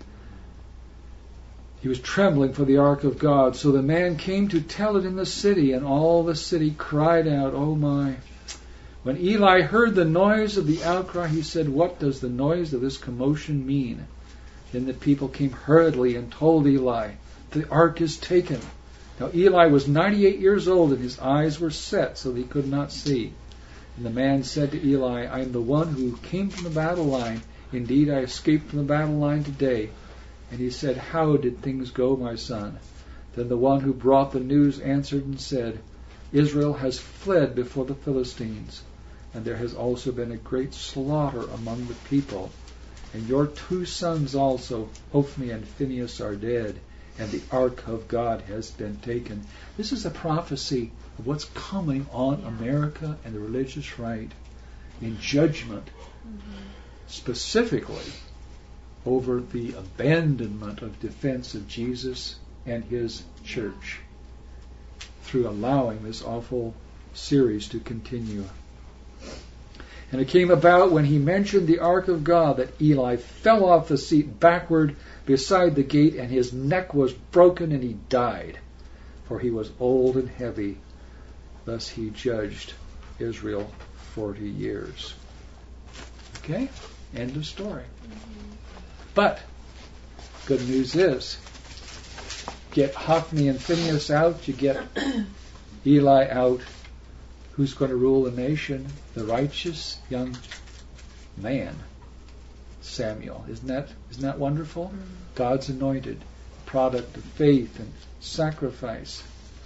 He was trembling for the ark of God. So the man came to tell it in the city, and all the city cried out, Oh my, When Eli heard the noise of the outcry, he said, "What does the noise of this commotion mean?" Then the people came hurriedly and told Eli, "The ark is taken." Now Eli was 98 years old, and his eyes were set so that he could not see. And the man said to Eli, "I am the one who came from the battle line. Indeed, I escaped from the battle line today." And he said, "How did things go, my son?" Then the one who brought the news answered and said, "Israel has fled before the Philistines, and there has also been a great slaughter among the people. And your 2 sons also, Hophni and Phinehas, are dead, and the ark of God has been taken." This is a prophecy of what's coming on America and the religious right in judgment, specifically over the abandonment of defense of Jesus and his church through allowing this awful series to continue. And it came about when he mentioned the ark of God that Eli fell off the seat backward beside the gate, and his neck was broken, and he died, for he was old and heavy. Thus he judged Israel 40 years. Okay? End of story. But good news is, get Hophni and Phinehas out, you get Eli out. Who's going to rule the nation? The righteous young man, Samuel. Isn't that wonderful? God's anointed, product of faith and sacrifice.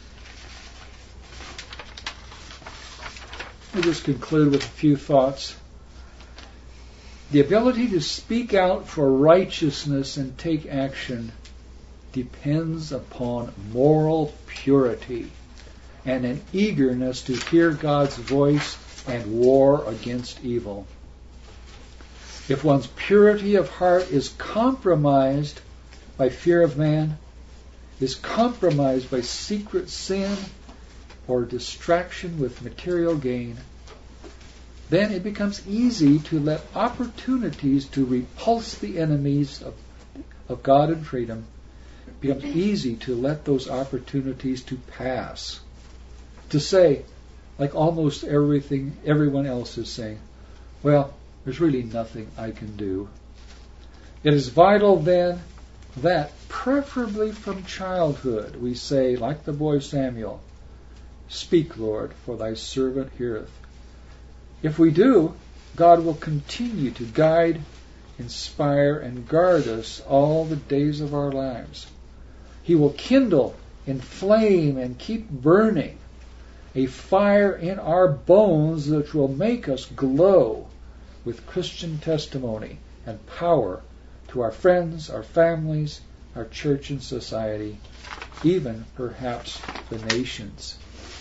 Let me just conclude with a few thoughts. The ability to speak out for righteousness and take action depends upon moral purity and an eagerness to hear God's voice and war against evil. If one's purity of heart is compromised by fear of man, is compromised by secret sin or distraction with material gain, then it becomes easy to let opportunities to repulse the enemies of God and freedom, it becomes easy to let those opportunities to pass. To say, like almost everyone else is saying, well, there's really nothing I can do. It is vital then that, preferably from childhood, we say, like the boy Samuel, "Speak, Lord, for thy servant heareth." If we do, God will continue to guide, inspire, and guard us all the days of our lives. He will kindle, inflame, and keep burning a fire in our bones which will make us glow with Christian testimony and power to our friends, our families, our church and society, even perhaps the nations.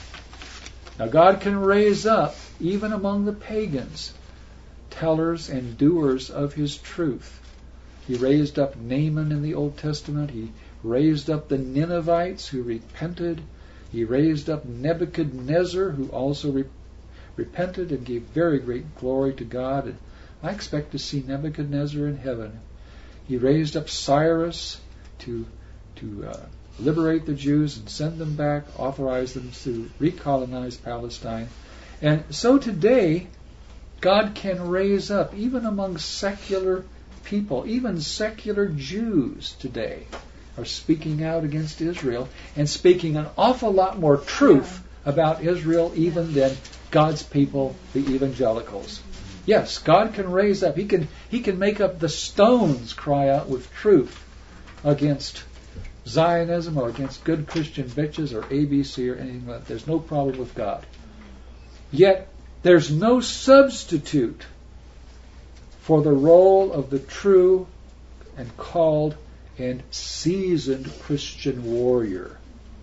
Now God can raise up, even among the pagans, tellers and doers of his truth. He raised up Naaman in the Old Testament. He raised up the Ninevites who repented. He raised up Nebuchadnezzar, who also repented and gave very great glory to God. And I expect to see Nebuchadnezzar in heaven. He raised up Cyrus to liberate the Jews and send them back, authorize them to recolonize Palestine. And so today, God can raise up, even among secular people, even secular Jews today are speaking out against Israel and speaking an awful lot more truth about Israel even than God's people, the evangelicals. Yes, God can raise up. He can make up the stones cry out with truth against Zionism or against good Christian bitches or ABC or anything like that. There's no problem with God. Yet, there's no substitute for the role of the true and called and seasoned Christian warrior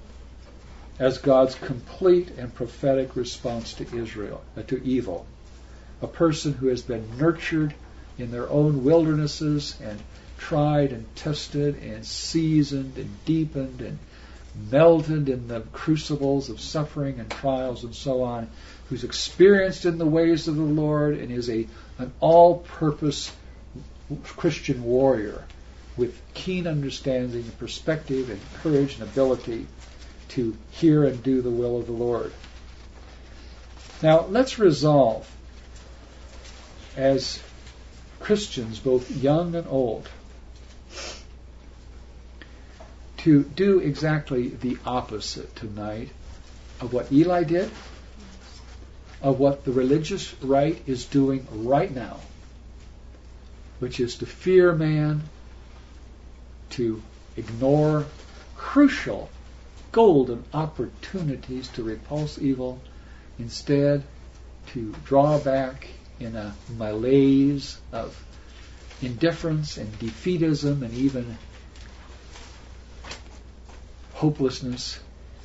as God's complete and prophetic response to evil. A person who has been nurtured in their own wildernesses and tried and tested and seasoned and deepened and melted in the crucibles of suffering and trials and so on, who's experienced in the ways of the Lord and is an all-purpose Christian warrior with keen understanding and perspective and courage and ability to hear and do the will of the Lord. Now, let's resolve as Christians, both young and old, to do exactly the opposite tonight of what Eli did, of what the religious right is doing right now, which is to fear man, to ignore crucial golden opportunities to repulse evil, instead to draw back in a malaise of indifference and defeatism and even hopelessness.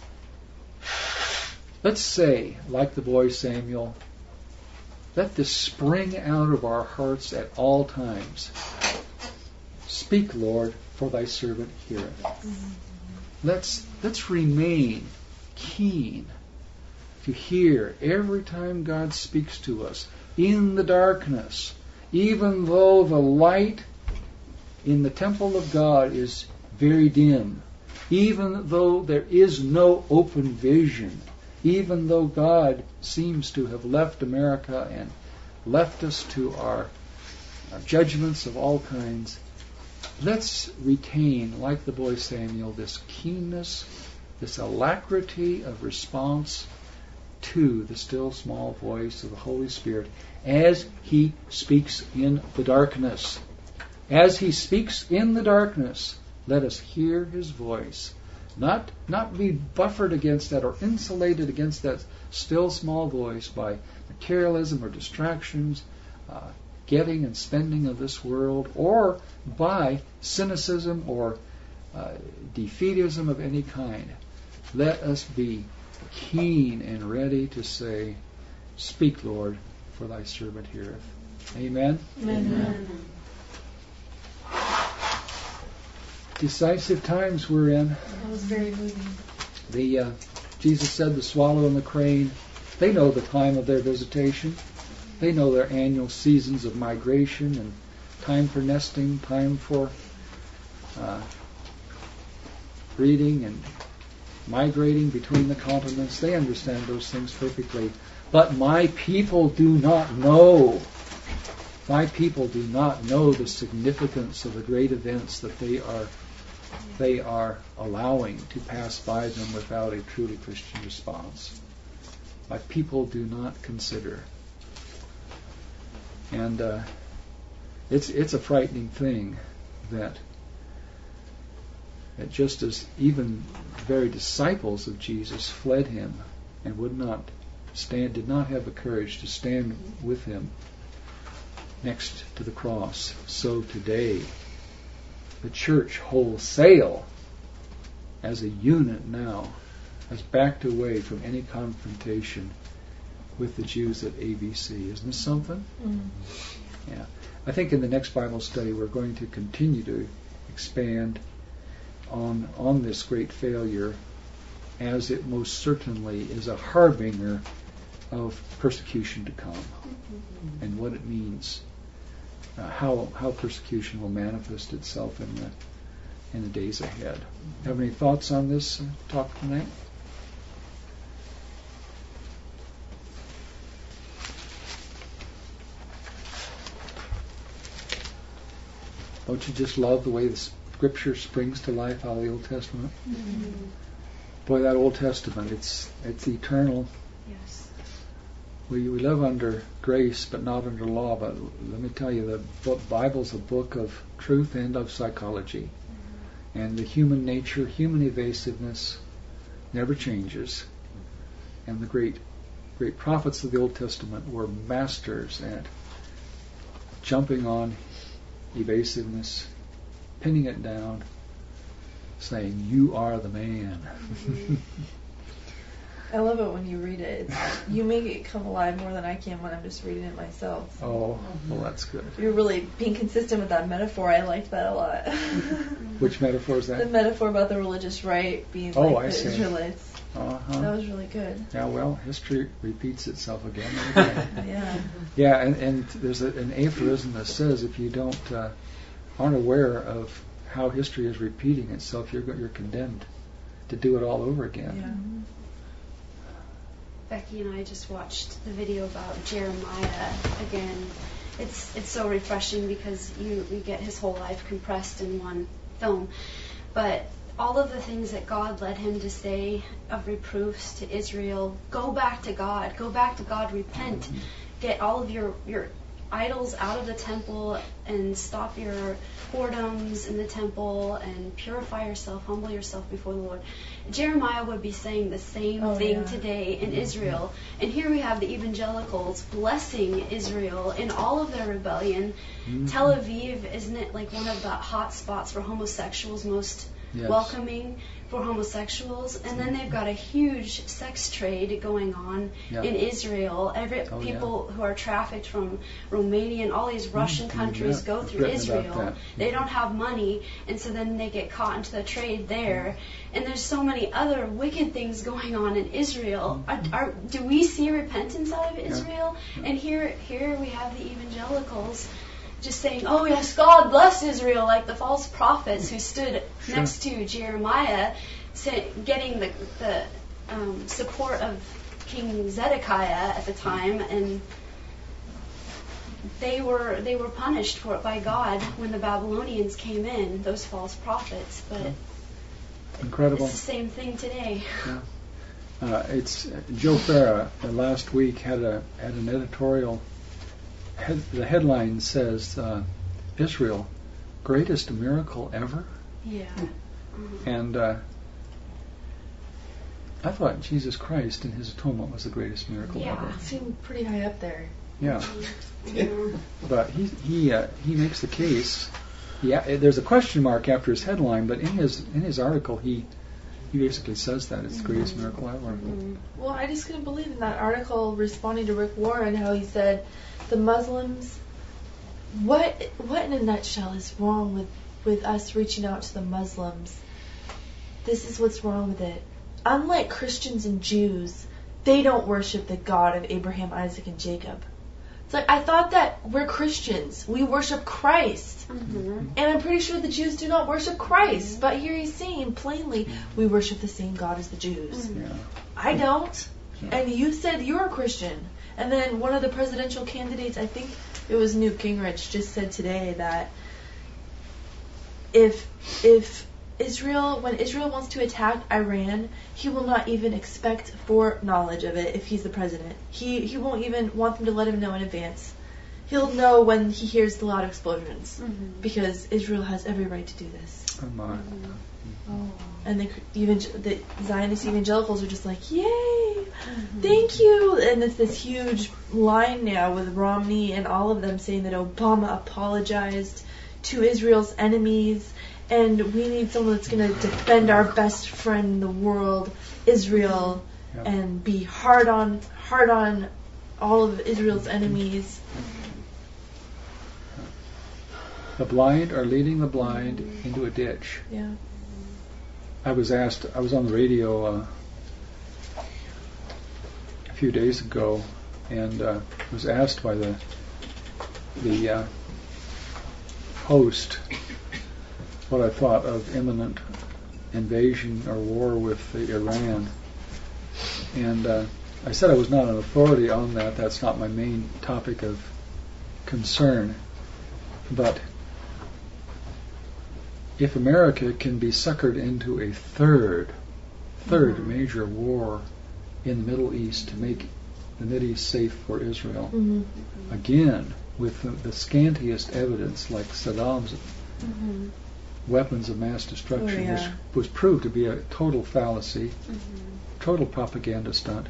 Let's say, like the boy Samuel, let this spring out of our hearts at all times. Speak, Lord, for thy servant heareth. Let's remain keen to hear every time God speaks to us in the darkness, even though the light in the temple of God is very dim, even though there is no open vision, even though God seems to have left America and left us to our judgments of all kinds. Let's retain, like the boy Samuel, this keenness, this alacrity of response to the still small voice of the Holy Spirit as He speaks in the darkness. As He speaks in the darkness, let us hear His voice. Not be buffered against that or insulated against that still small voice by materialism or distractions, getting and spending of this world, or by cynicism or defeatism of any kind. Let us be keen and ready to say, Speak, Lord, for thy servant heareth. Amen? Amen. Decisive times we're in. That was very moving. Jesus said the swallow and the crane, they know the time of their visitation. They know their annual seasons of migration and time for nesting, time for breeding and migrating between the continents. They understand those things perfectly. But my people do not know. My people do not know the significance of the great events that they are allowing to pass by them without a truly Christian response. My people do not consider. And it's a frightening thing that just as even the very disciples of Jesus fled Him and did not have the courage to stand with Him next to the cross, so today the church wholesale as a unit now has backed away from any confrontation with the Jews at ABC. Isn't this something? Yeah. I think in the next Bible study we're going to continue to expand on this great failure, as it most certainly is a harbinger of persecution to come, and what it means, how persecution will manifest itself in the days ahead. Have any thoughts on this talk tonight? Don't you just love the way the Scripture springs to life out of the Old Testament? Mm-hmm. Boy, that Old Testament, it's eternal. Yes. We live under grace, but not under law. But let me tell you, the Bible's a book of truth and of psychology. Mm-hmm. And the human nature, human evasiveness never changes. And the great prophets of the Old Testament were masters at jumping on evasiveness, pinning it down, saying, "You are the man." Mm-hmm. I love it when you read it. You make it come alive more than I can when I'm just reading it myself. Oh, well, that's good. You're really being consistent with that metaphor. I liked that a lot. Which metaphor is that? The metaphor about the religious right being like the Israelites. Uh-huh. That was really good. Yeah, well, history repeats itself again and again. Yeah. Yeah, and there's an aphorism that says if you aren't aware of how history is repeating itself, you're condemned to do it all over again. Becky and I just watched the video about Jeremiah again. It's so refreshing because you get his whole life compressed in one film. But all of the things that God led him to say of reproofs to Israel, go back to God, repent, get all of your idols out of the temple and stop your whoredoms in the temple and purify yourself, humble yourself before the Lord. Jeremiah would be saying the same thing today in Israel. And here we have the evangelicals blessing Israel in all of their rebellion. Tel Aviv, isn't it like one of the hot spots for homosexuals, most welcoming for homosexuals? And then they've got a huge sex trade going on in Israel. People who are trafficked from Romania and all these Russian countries go through Israel. They don't have money, and so then they get caught into the trade there. And there's so many other wicked things going on in Israel. Do we see repentance out of Israel? And here we have the evangelicals just saying, oh yes, God bless Israel, like the false prophets who stood next to Jeremiah, getting the support of King Zedekiah at the time, and they were punished for it by God when the Babylonians came in, those false prophets. But incredible. It's the same thing today. It's Joe Farah last week had an editorial. The headline says, Israel, greatest miracle ever? Yeah. And I thought Jesus Christ and his atonement was the greatest miracle ever. It seemed pretty high up there. Yeah. But he makes the case. There's a question mark after his headline, but in his article he basically says that it's the greatest miracle ever. Well, I just couldn't believe in that article responding to Rick Warren how he said the Muslims, what in a nutshell is wrong with us reaching out to the Muslims? This is what's wrong with it. Unlike Christians and Jews, they don't worship the God of Abraham, Isaac, and Jacob. It's like, I thought that we're Christians. We worship Christ. And I'm pretty sure the Jews do not worship Christ. But here he's saying plainly, we worship the same God as the Jews. I don't. And you said you're a Christian. And then one of the presidential candidates, I think it was Newt Gingrich, just said today that if when Israel wants to attack Iran, he will not even expect foreknowledge of it if he's the president. He won't even want them to let him know in advance. He'll know when he hears the loud explosions because Israel has every right to do this. And the Zionist evangelicals are just like, yay, thank you. And it's this huge line now with Romney and all of them saying that Obama apologized to Israel's enemies, and we need someone that's going to defend our best friend in the world, Israel, and be hard on all of Israel's enemies. The blind are leading the blind into a ditch. Yeah. I was on the radio a few days ago, and was asked by the host what I thought of imminent invasion or war with Iran. And I said I was not an authority on that. That's not my main topic of concern. But if America can be suckered into a third major war in the Middle East to make the Mideast safe for Israel, again, with the scantiest evidence like Saddam's weapons of mass destruction, which was proved to be a total fallacy, total propaganda stunt,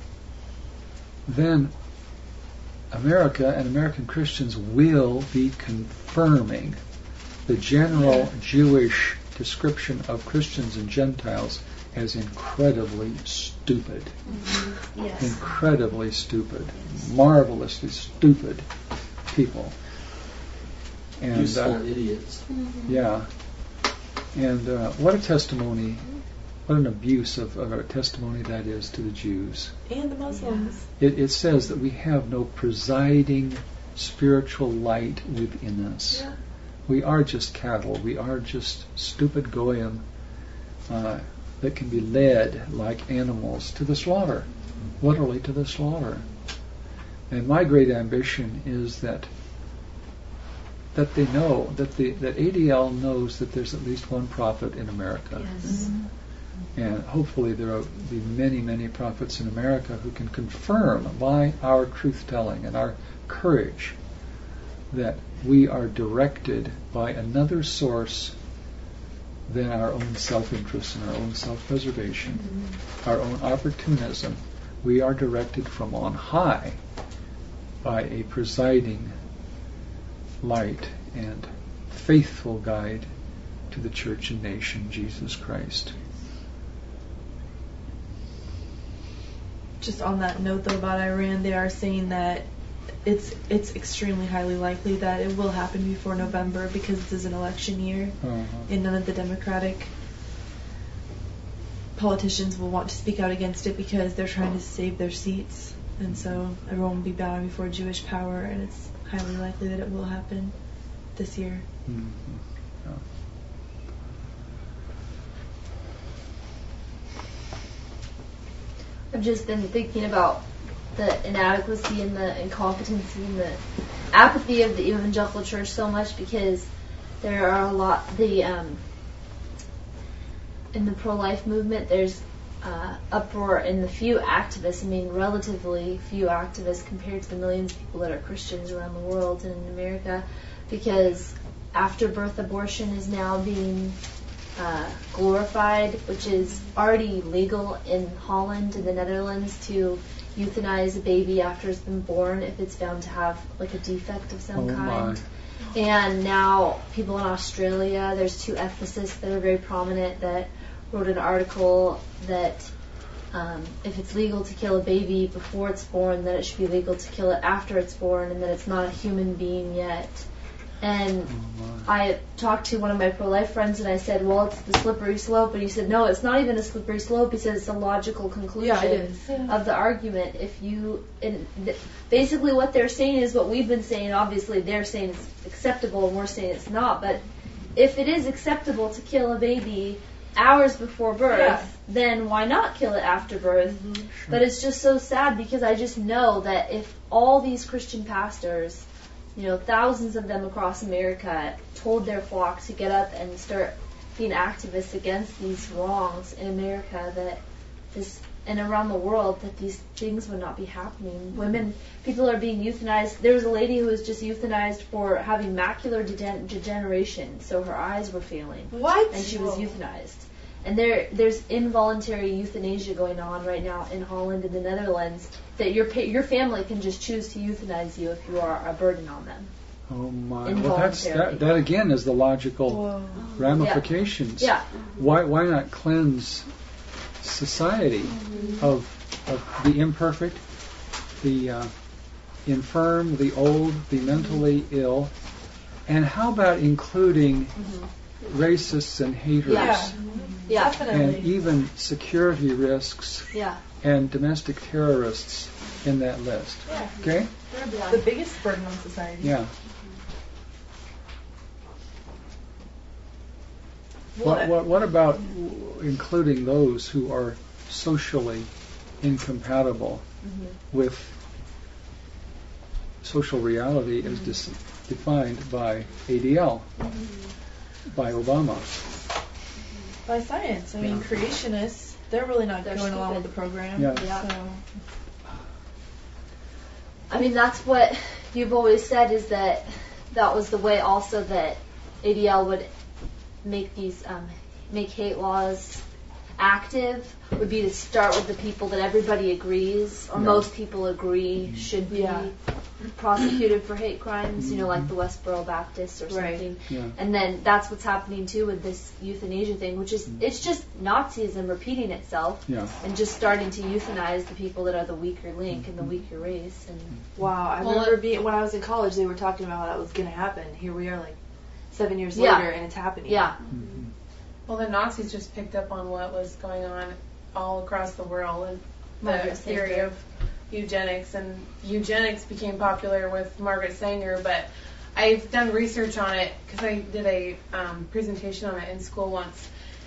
then America and American Christians will be confirming the general Jewish description of Christians and Gentiles as incredibly stupid. Incredibly stupid. Marvelously stupid people. And, useful idiots. Yeah. And what a testimony, what an abuse of a testimony that is to the Jews. And the Muslims. It says that we have no presiding spiritual light within us. Yeah. We are just cattle. We are just stupid goyim that can be led like animals to the slaughter. literally to the slaughter. And my great ambition is that they know, that ADL knows that there's at least one prophet in America. Yes. And hopefully there will be many, many prophets in America who can confirm by our truth-telling and our courage that we are directed by another source than our own self-interest and our own self-preservation, our own opportunism. We are directed from on high by a presiding light and faithful guide to the church and nation, Jesus Christ. Just on that note, though, about Iran, they are saying that it's extremely highly likely that it will happen before November because this is an election year, and none of the Democratic politicians will want to speak out against it because they're trying to save their seats, and so everyone will be bowing before Jewish power, and it's highly likely that it will happen this year. Mm-hmm. Yeah. I've just been thinking about the inadequacy and the incompetency and the apathy of the evangelical church so much, because there are a lot in the pro-life movement. There's uproar in the few activists. I mean, relatively few activists compared to the millions of people that are Christians around the world and in America, because after-birth abortion is now being glorified, which is already legal in Holland and the Netherlands to euthanize a baby after it's been born if it's found to have like a defect of some kind. My. And now people in Australia, there's two ethicists that are very prominent that wrote an article that if it's legal to kill a baby before it's born, then it should be legal to kill it after it's born, and that it's not a human being yet. And I talked to one of my pro-life friends and I said, well, it's the slippery slope. And he said, no, it's not even a slippery slope. He said it's a logical conclusion of the argument. Basically what they're saying is what we've been saying. Obviously they're saying it's acceptable and we're saying it's not. But if it is acceptable to kill a baby hours before birth, then why not kill it after birth? Mm-hmm. Sure. But it's just so sad because I just know that if all these Christian pastors, thousands of them across America, told their flock to get up and start being activists against these wrongs in America, and around the world, that these things would not be happening. People are being euthanized. There was a lady who was just euthanized for having macular degeneration, so her eyes were failing. What? And she was euthanized. And there's involuntary euthanasia going on right now in Holland and the Netherlands, that your family can just choose to euthanize you if you are a burden on them. Oh my! Well, that again is the logical ramifications. Yeah. Why not cleanse society of the imperfect, the infirm, the old, the mentally ill, and how about including racists and haters? Yeah, definitely. And even security risks and domestic terrorists in that list. Yeah. Okay? They're the biggest burden on society. Yeah. What about including those who are socially incompatible with social reality as defined by ADL, by Obama? By science. I mean, creationists, they're really not going along with the program. Yeah. So. I mean, that's what you've always said, is that was the way also that ADL would make these make hate laws active, would be to start with the people that everybody agrees, or most people agree should be prosecuted for hate crimes, like the Westboro Baptists or something. Yeah. And then that's what's happening too with this euthanasia thing, which is, it's just Nazism repeating itself and just starting to euthanize the people that are the weaker link and the weaker race. And wow, I remember when I was in college, they were talking about how that was going to happen. Here we are 7 years later and it's happening. Yeah. Mm-hmm. Well, the Nazis just picked up on what was going on all across the world, and the theory of eugenics, and eugenics became popular with Margaret Sanger, but I've done research on it because I did a presentation on it in school once,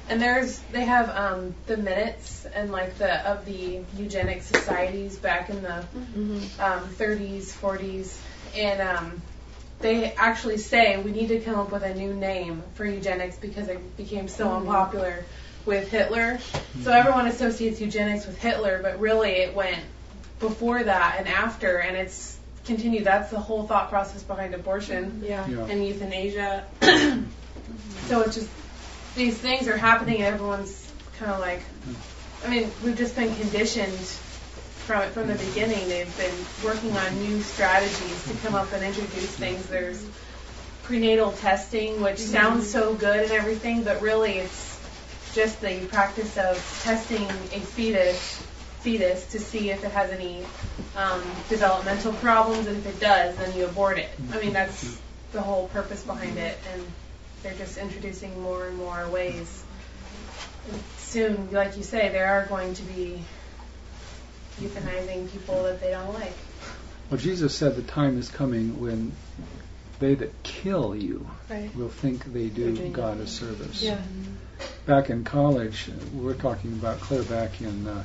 And they have the minutes and like of the eugenic societies back in the 30s, 40s, and they actually say we need to come up with a new name for eugenics because it became so unpopular with Hitler. So everyone associates eugenics with Hitler, but really it went before that and after, and it's continued. That's the whole thought process behind abortion and euthanasia. So it's just, these things are happening and everyone's kind of like, I mean, we've just been conditioned from the beginning. They've been working on new strategies to come up and introduce things. There's prenatal testing, which sounds so good and everything, but really it's just the practice of testing a fetus to see if it has any developmental problems, and if it does, then you abort it. I mean, that's the whole purpose behind it, and they're just introducing more and more ways. And soon, like you say, they are going to be euthanizing people that they don't like. Well, Jesus said the time is coming when they that kill you will think they do God a service. Yeah. Back in college, we're talking about clear back in the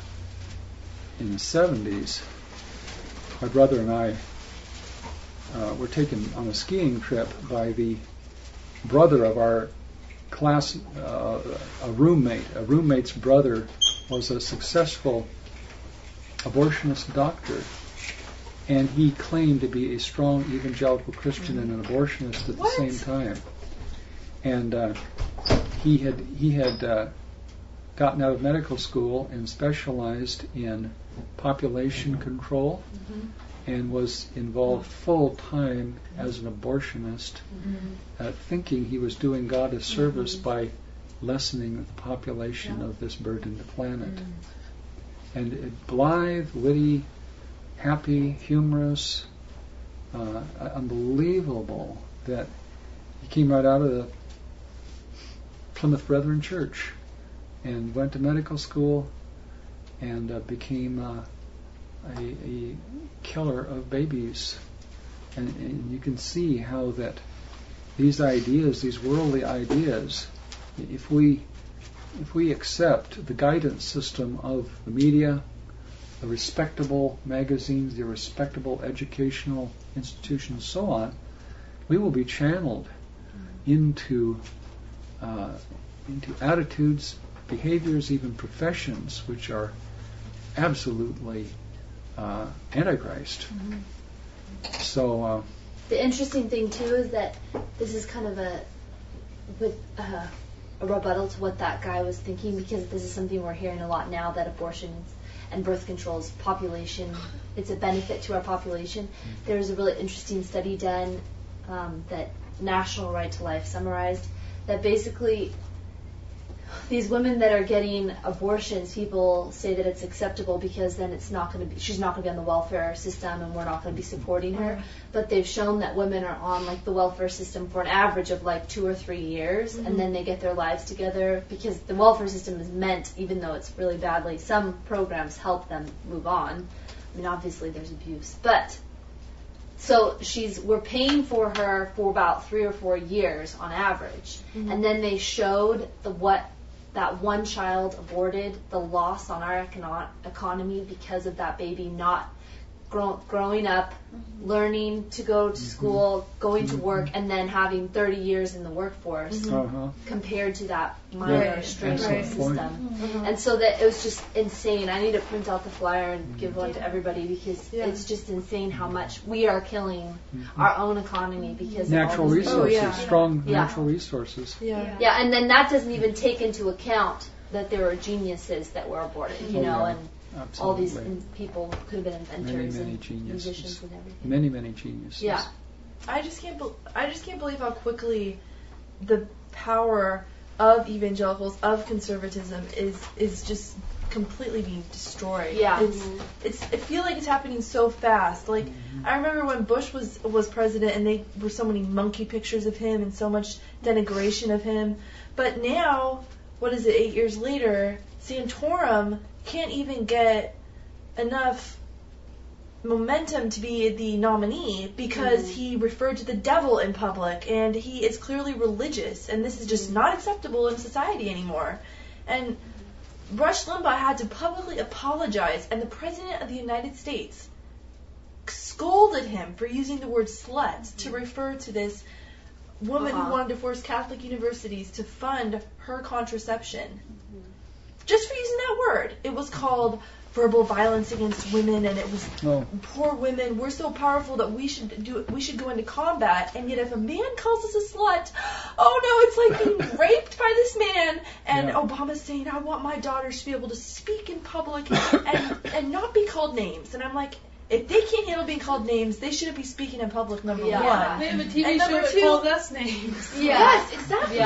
70s, my brother and I were taken on a skiing trip by the brother of our class, a roommate's brother was a successful abortionist doctor, and he claimed to be a strong evangelical Christian and an abortionist at the same time. And he had gotten out of medical school and specialized in population control, and was involved full time as an abortionist, thinking he was doing God a service by lessening the population of this burdened planet. And blithe, witty, happy, humorous, unbelievable that he came right out of the Plymouth Brethren Church and went to medical school and became a killer of babies. And you can see how that these ideas, these worldly ideas, if we accept the guidance system of the media, the respectable magazines, the respectable educational institutions, so on, we will be channeled into attitudes, behaviors, even professions, which are absolutely Antichrist. So the interesting thing too is that this is kind of a rebuttal to what that guy was thinking, because this is something we're hearing a lot now, that abortions and birth controls population, it's a benefit to our population. There's a really interesting study done that National Right to Life summarized, that basically these women that are getting abortions, people say that it's acceptable because then she's not going to be on the welfare system and we're not going to be supporting her. But they've shown that women are on like the welfare system for an average of like 2 or 3 years, and then they get their lives together, because the welfare system is meant, even though it's really badly, some programs help them move on. I mean, obviously there's abuse, but so we're paying for her for about 3 or 4 years on average, and then they showed that one child aborted, the loss on our economy because of that baby not growing up, learning to go to school, going to work, and then having 30 years in the workforce compared to that minor straight system. And so that it was just insane. I need to print out the flyer and give one to everybody, because it's just insane how much we are killing our own economy because natural of all resources, strong natural resources. Yeah, and then that doesn't even take into account that there were geniuses that were aborted, and absolutely. All these people could have been inventors many and geniuses. musicians and everything. Many geniuses. Yeah, I just can't believe how quickly the power of evangelicals, of conservatism, is just completely being destroyed. Yeah, I feel like it's happening so fast. Like I remember when Bush was president, and they were so many monkey pictures of him and so much denigration of him. But now, 8 years later, Santorum can't even get enough momentum to be the nominee because he referred to the devil in public, and he is clearly religious, and this is just not acceptable in society anymore. And Rush Limbaugh had to publicly apologize, and the President of the United States scolded him for using the word slut to refer to this woman who wanted to force Catholic universities to fund her contraception. Just for using that word. It was called verbal violence against women, and it was poor women. We're so powerful that we should go into combat. And yet, if a man calls us a slut, oh no, it's like being raped by this man. And Obama's saying, I want my daughters to be able to speak in public and not be called names. And I'm like, if they can't handle being called names, they shouldn't be speaking in public, number one. They have a TV show that calls us names. Yes, exactly.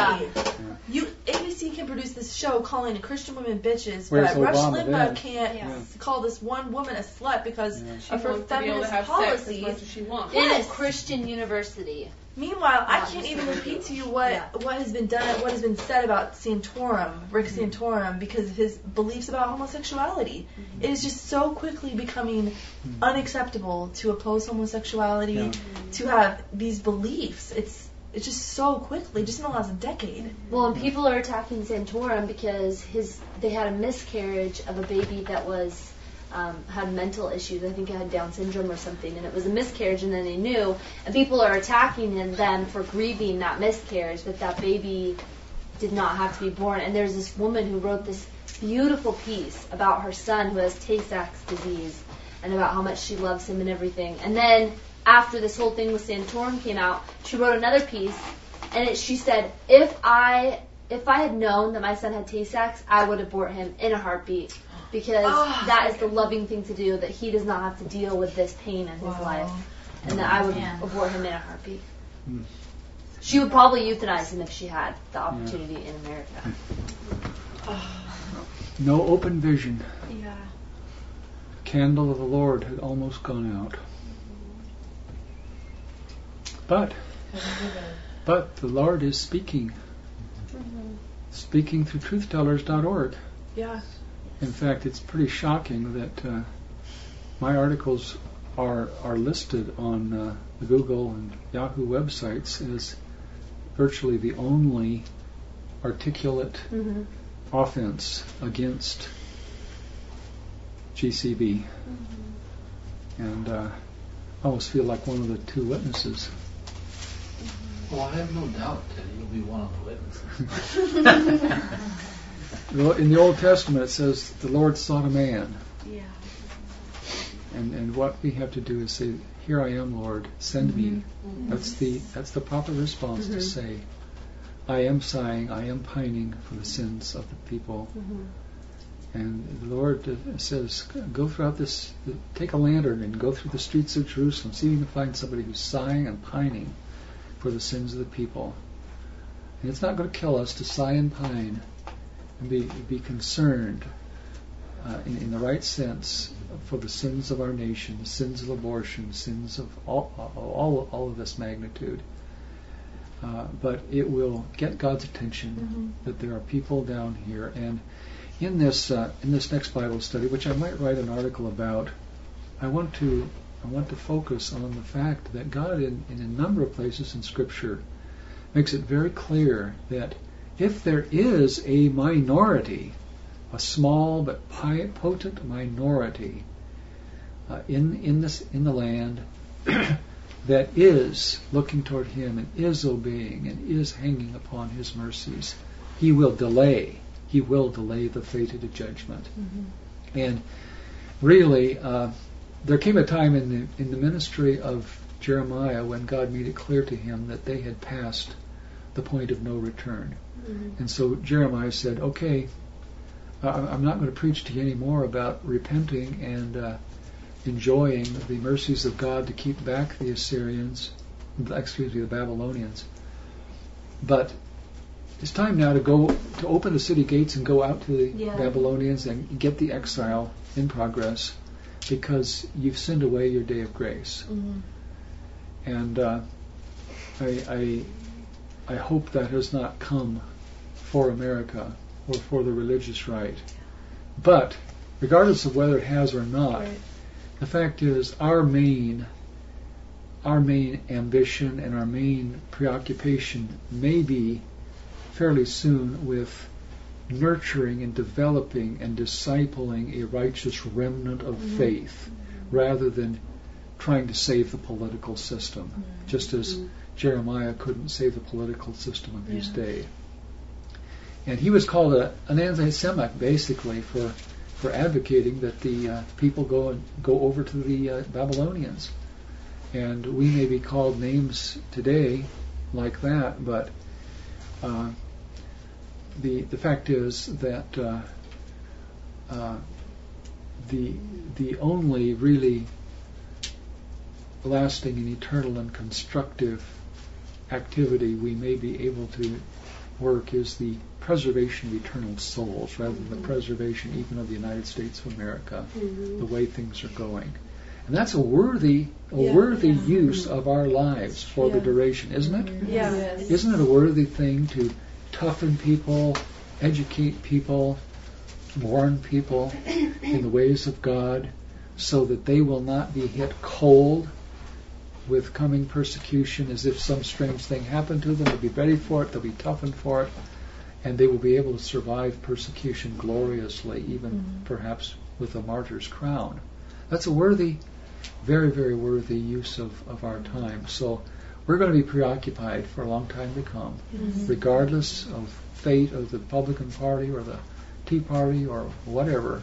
ABC can produce this show calling Christian women bitches, but Rush Limbaugh can't call this one woman a slut because of her feminist policies. As much as she wants. In a Christian university. Meanwhile, I can't even repeat to you what has been done, what has been said about Rick Santorum, because of his beliefs about homosexuality. It is just so quickly becoming unacceptable to oppose homosexuality, to have these beliefs. It's just so quickly, just in the last decade. Well, and people are attacking Santorum because they had a miscarriage of a baby that was had mental issues. I think it had Down syndrome or something, and it was a miscarriage, and then they knew. And people are attacking them for grieving that miscarriage, that baby did not have to be born. And there's this woman who wrote this beautiful piece about her son who has Tay-Sachs disease, and about how much she loves him and everything. And then after this whole thing with Santorum came out, she wrote another piece, and she said, if I had known that my son had Tay-Sachs, I would abort him in a heartbeat. Because that is the loving thing to do, that he does not have to deal with this pain in his life. And that I would abort him in a heartbeat. She would probably euthanize him if she had the opportunity in America. No open vision. Yeah. The candle of the Lord had almost gone out. But the Lord is speaking. Speaking through truthtellers.org. Yeah. In fact, it's pretty shocking that my articles are listed on the Google and Yahoo websites as virtually the only articulate offense against GCB. And I almost feel like one of the two witnesses. Well, I have no doubt that you'll be one of the witnesses. In the Old Testament, it says the Lord sought a man. Yeah. And what we have to do is say, "Here I am, Lord, send me." That's the proper response to say, "I am sighing, I am pining for the sins of the people." And the Lord says, "Go throughout this. Take a lantern and go through the streets of Jerusalem, see if you can find somebody who's sighing and pining for the sins of the people." And it's not going to kill us to sigh and pine and be concerned in the right sense for the sins of our nation, sins of abortion, sins of all of this magnitude. But it will get God's attention that there are people down here. And in this next Bible study, which I might write an article about, I want to focus on the fact that God, in a number of places in Scripture, makes it very clear that if there is a minority, a small but potent minority in the land that is looking toward Him and is obeying and is hanging upon His mercies, He will delay the fated judgment. And really, there came a time in the ministry of Jeremiah when God made it clear to him that they had passed the point of no return. And so Jeremiah said, "Okay, I'm not going to preach to you anymore about repenting and enjoying the mercies of God to keep back the the Babylonians. But it's time now to open the city gates and go out to the Babylonians and get the exile in progress, because you've sinned away your day of grace." And I hope that has not come for America or for the religious right. But regardless of whether it has or not, the fact is, our main ambition and our main preoccupation may be fairly soon with nurturing and developing and discipling a righteous remnant of faith, rather than trying to save the political system, just as Jeremiah couldn't save the political system of his day. And he was called an anti-Semite, basically, for advocating that the people go over to the Babylonians. And we may be called names today like that, but the fact is that the only really lasting and eternal and constructive activity we may be able to work is the preservation of eternal souls, rather than the preservation even of the United States of America, the way things are going. And that's a worthy use of our lives for the duration, isn't it? Yeah. Isn't it a worthy thing to toughen people, educate people, warn people in the ways of God, so that they will not be hit cold with coming persecution as if some strange thing happened to them? They'll be ready for it, they'll be toughened for it, and they will be able to survive persecution gloriously, even perhaps with a martyr's crown. That's a worthy, very, very worthy use of our time. So we're going to be preoccupied for a long time to come, regardless of fate of the Republican Party or the Tea Party or whatever,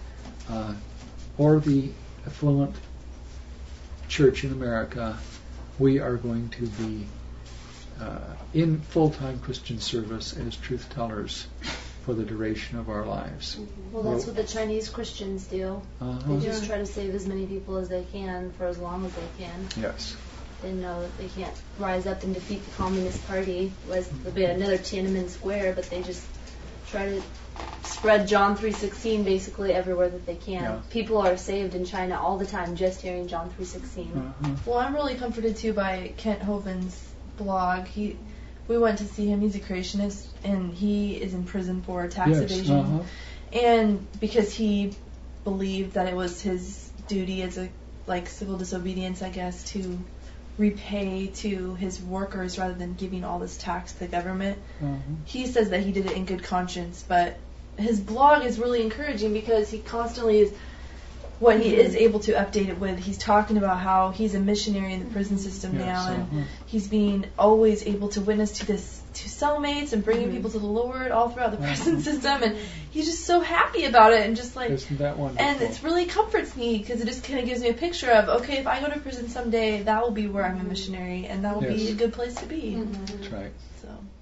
or the affluent church in America. We are going to be in full-time Christian service as truth tellers for the duration of our lives. Well, that's what the Chinese Christians do. They just try to save as many people as they can for as long as they can. Yes. They know that they can't rise up and defeat the Communist Party. There'll be another Tiananmen Square, but they just try to spread John 3:16 basically everywhere that they can. Yeah. People are saved in China all the time just hearing John 3:16. Well, I'm really comforted too by Kent Hovind's blog. We went to see him. He's a creationist, and he is in prison for tax evasion. And because he believed that it was his duty as a civil disobedience, I guess, to repay to his workers rather than giving all this tax to the government. He says that he did it in good conscience, but his blog is really encouraging because he constantly is what he is able to update it with. He's talking about how he's a missionary in the prison system now, and he's being always able to witness to cellmates and bringing people to the Lord all throughout the prison system, and he's just so happy about it, and just like, isn't that wonderful? And it really comforts me because it just kind of gives me a picture of, okay, if I go to prison someday, that will be where I'm a missionary, and that will be a good place to be. That's right. So.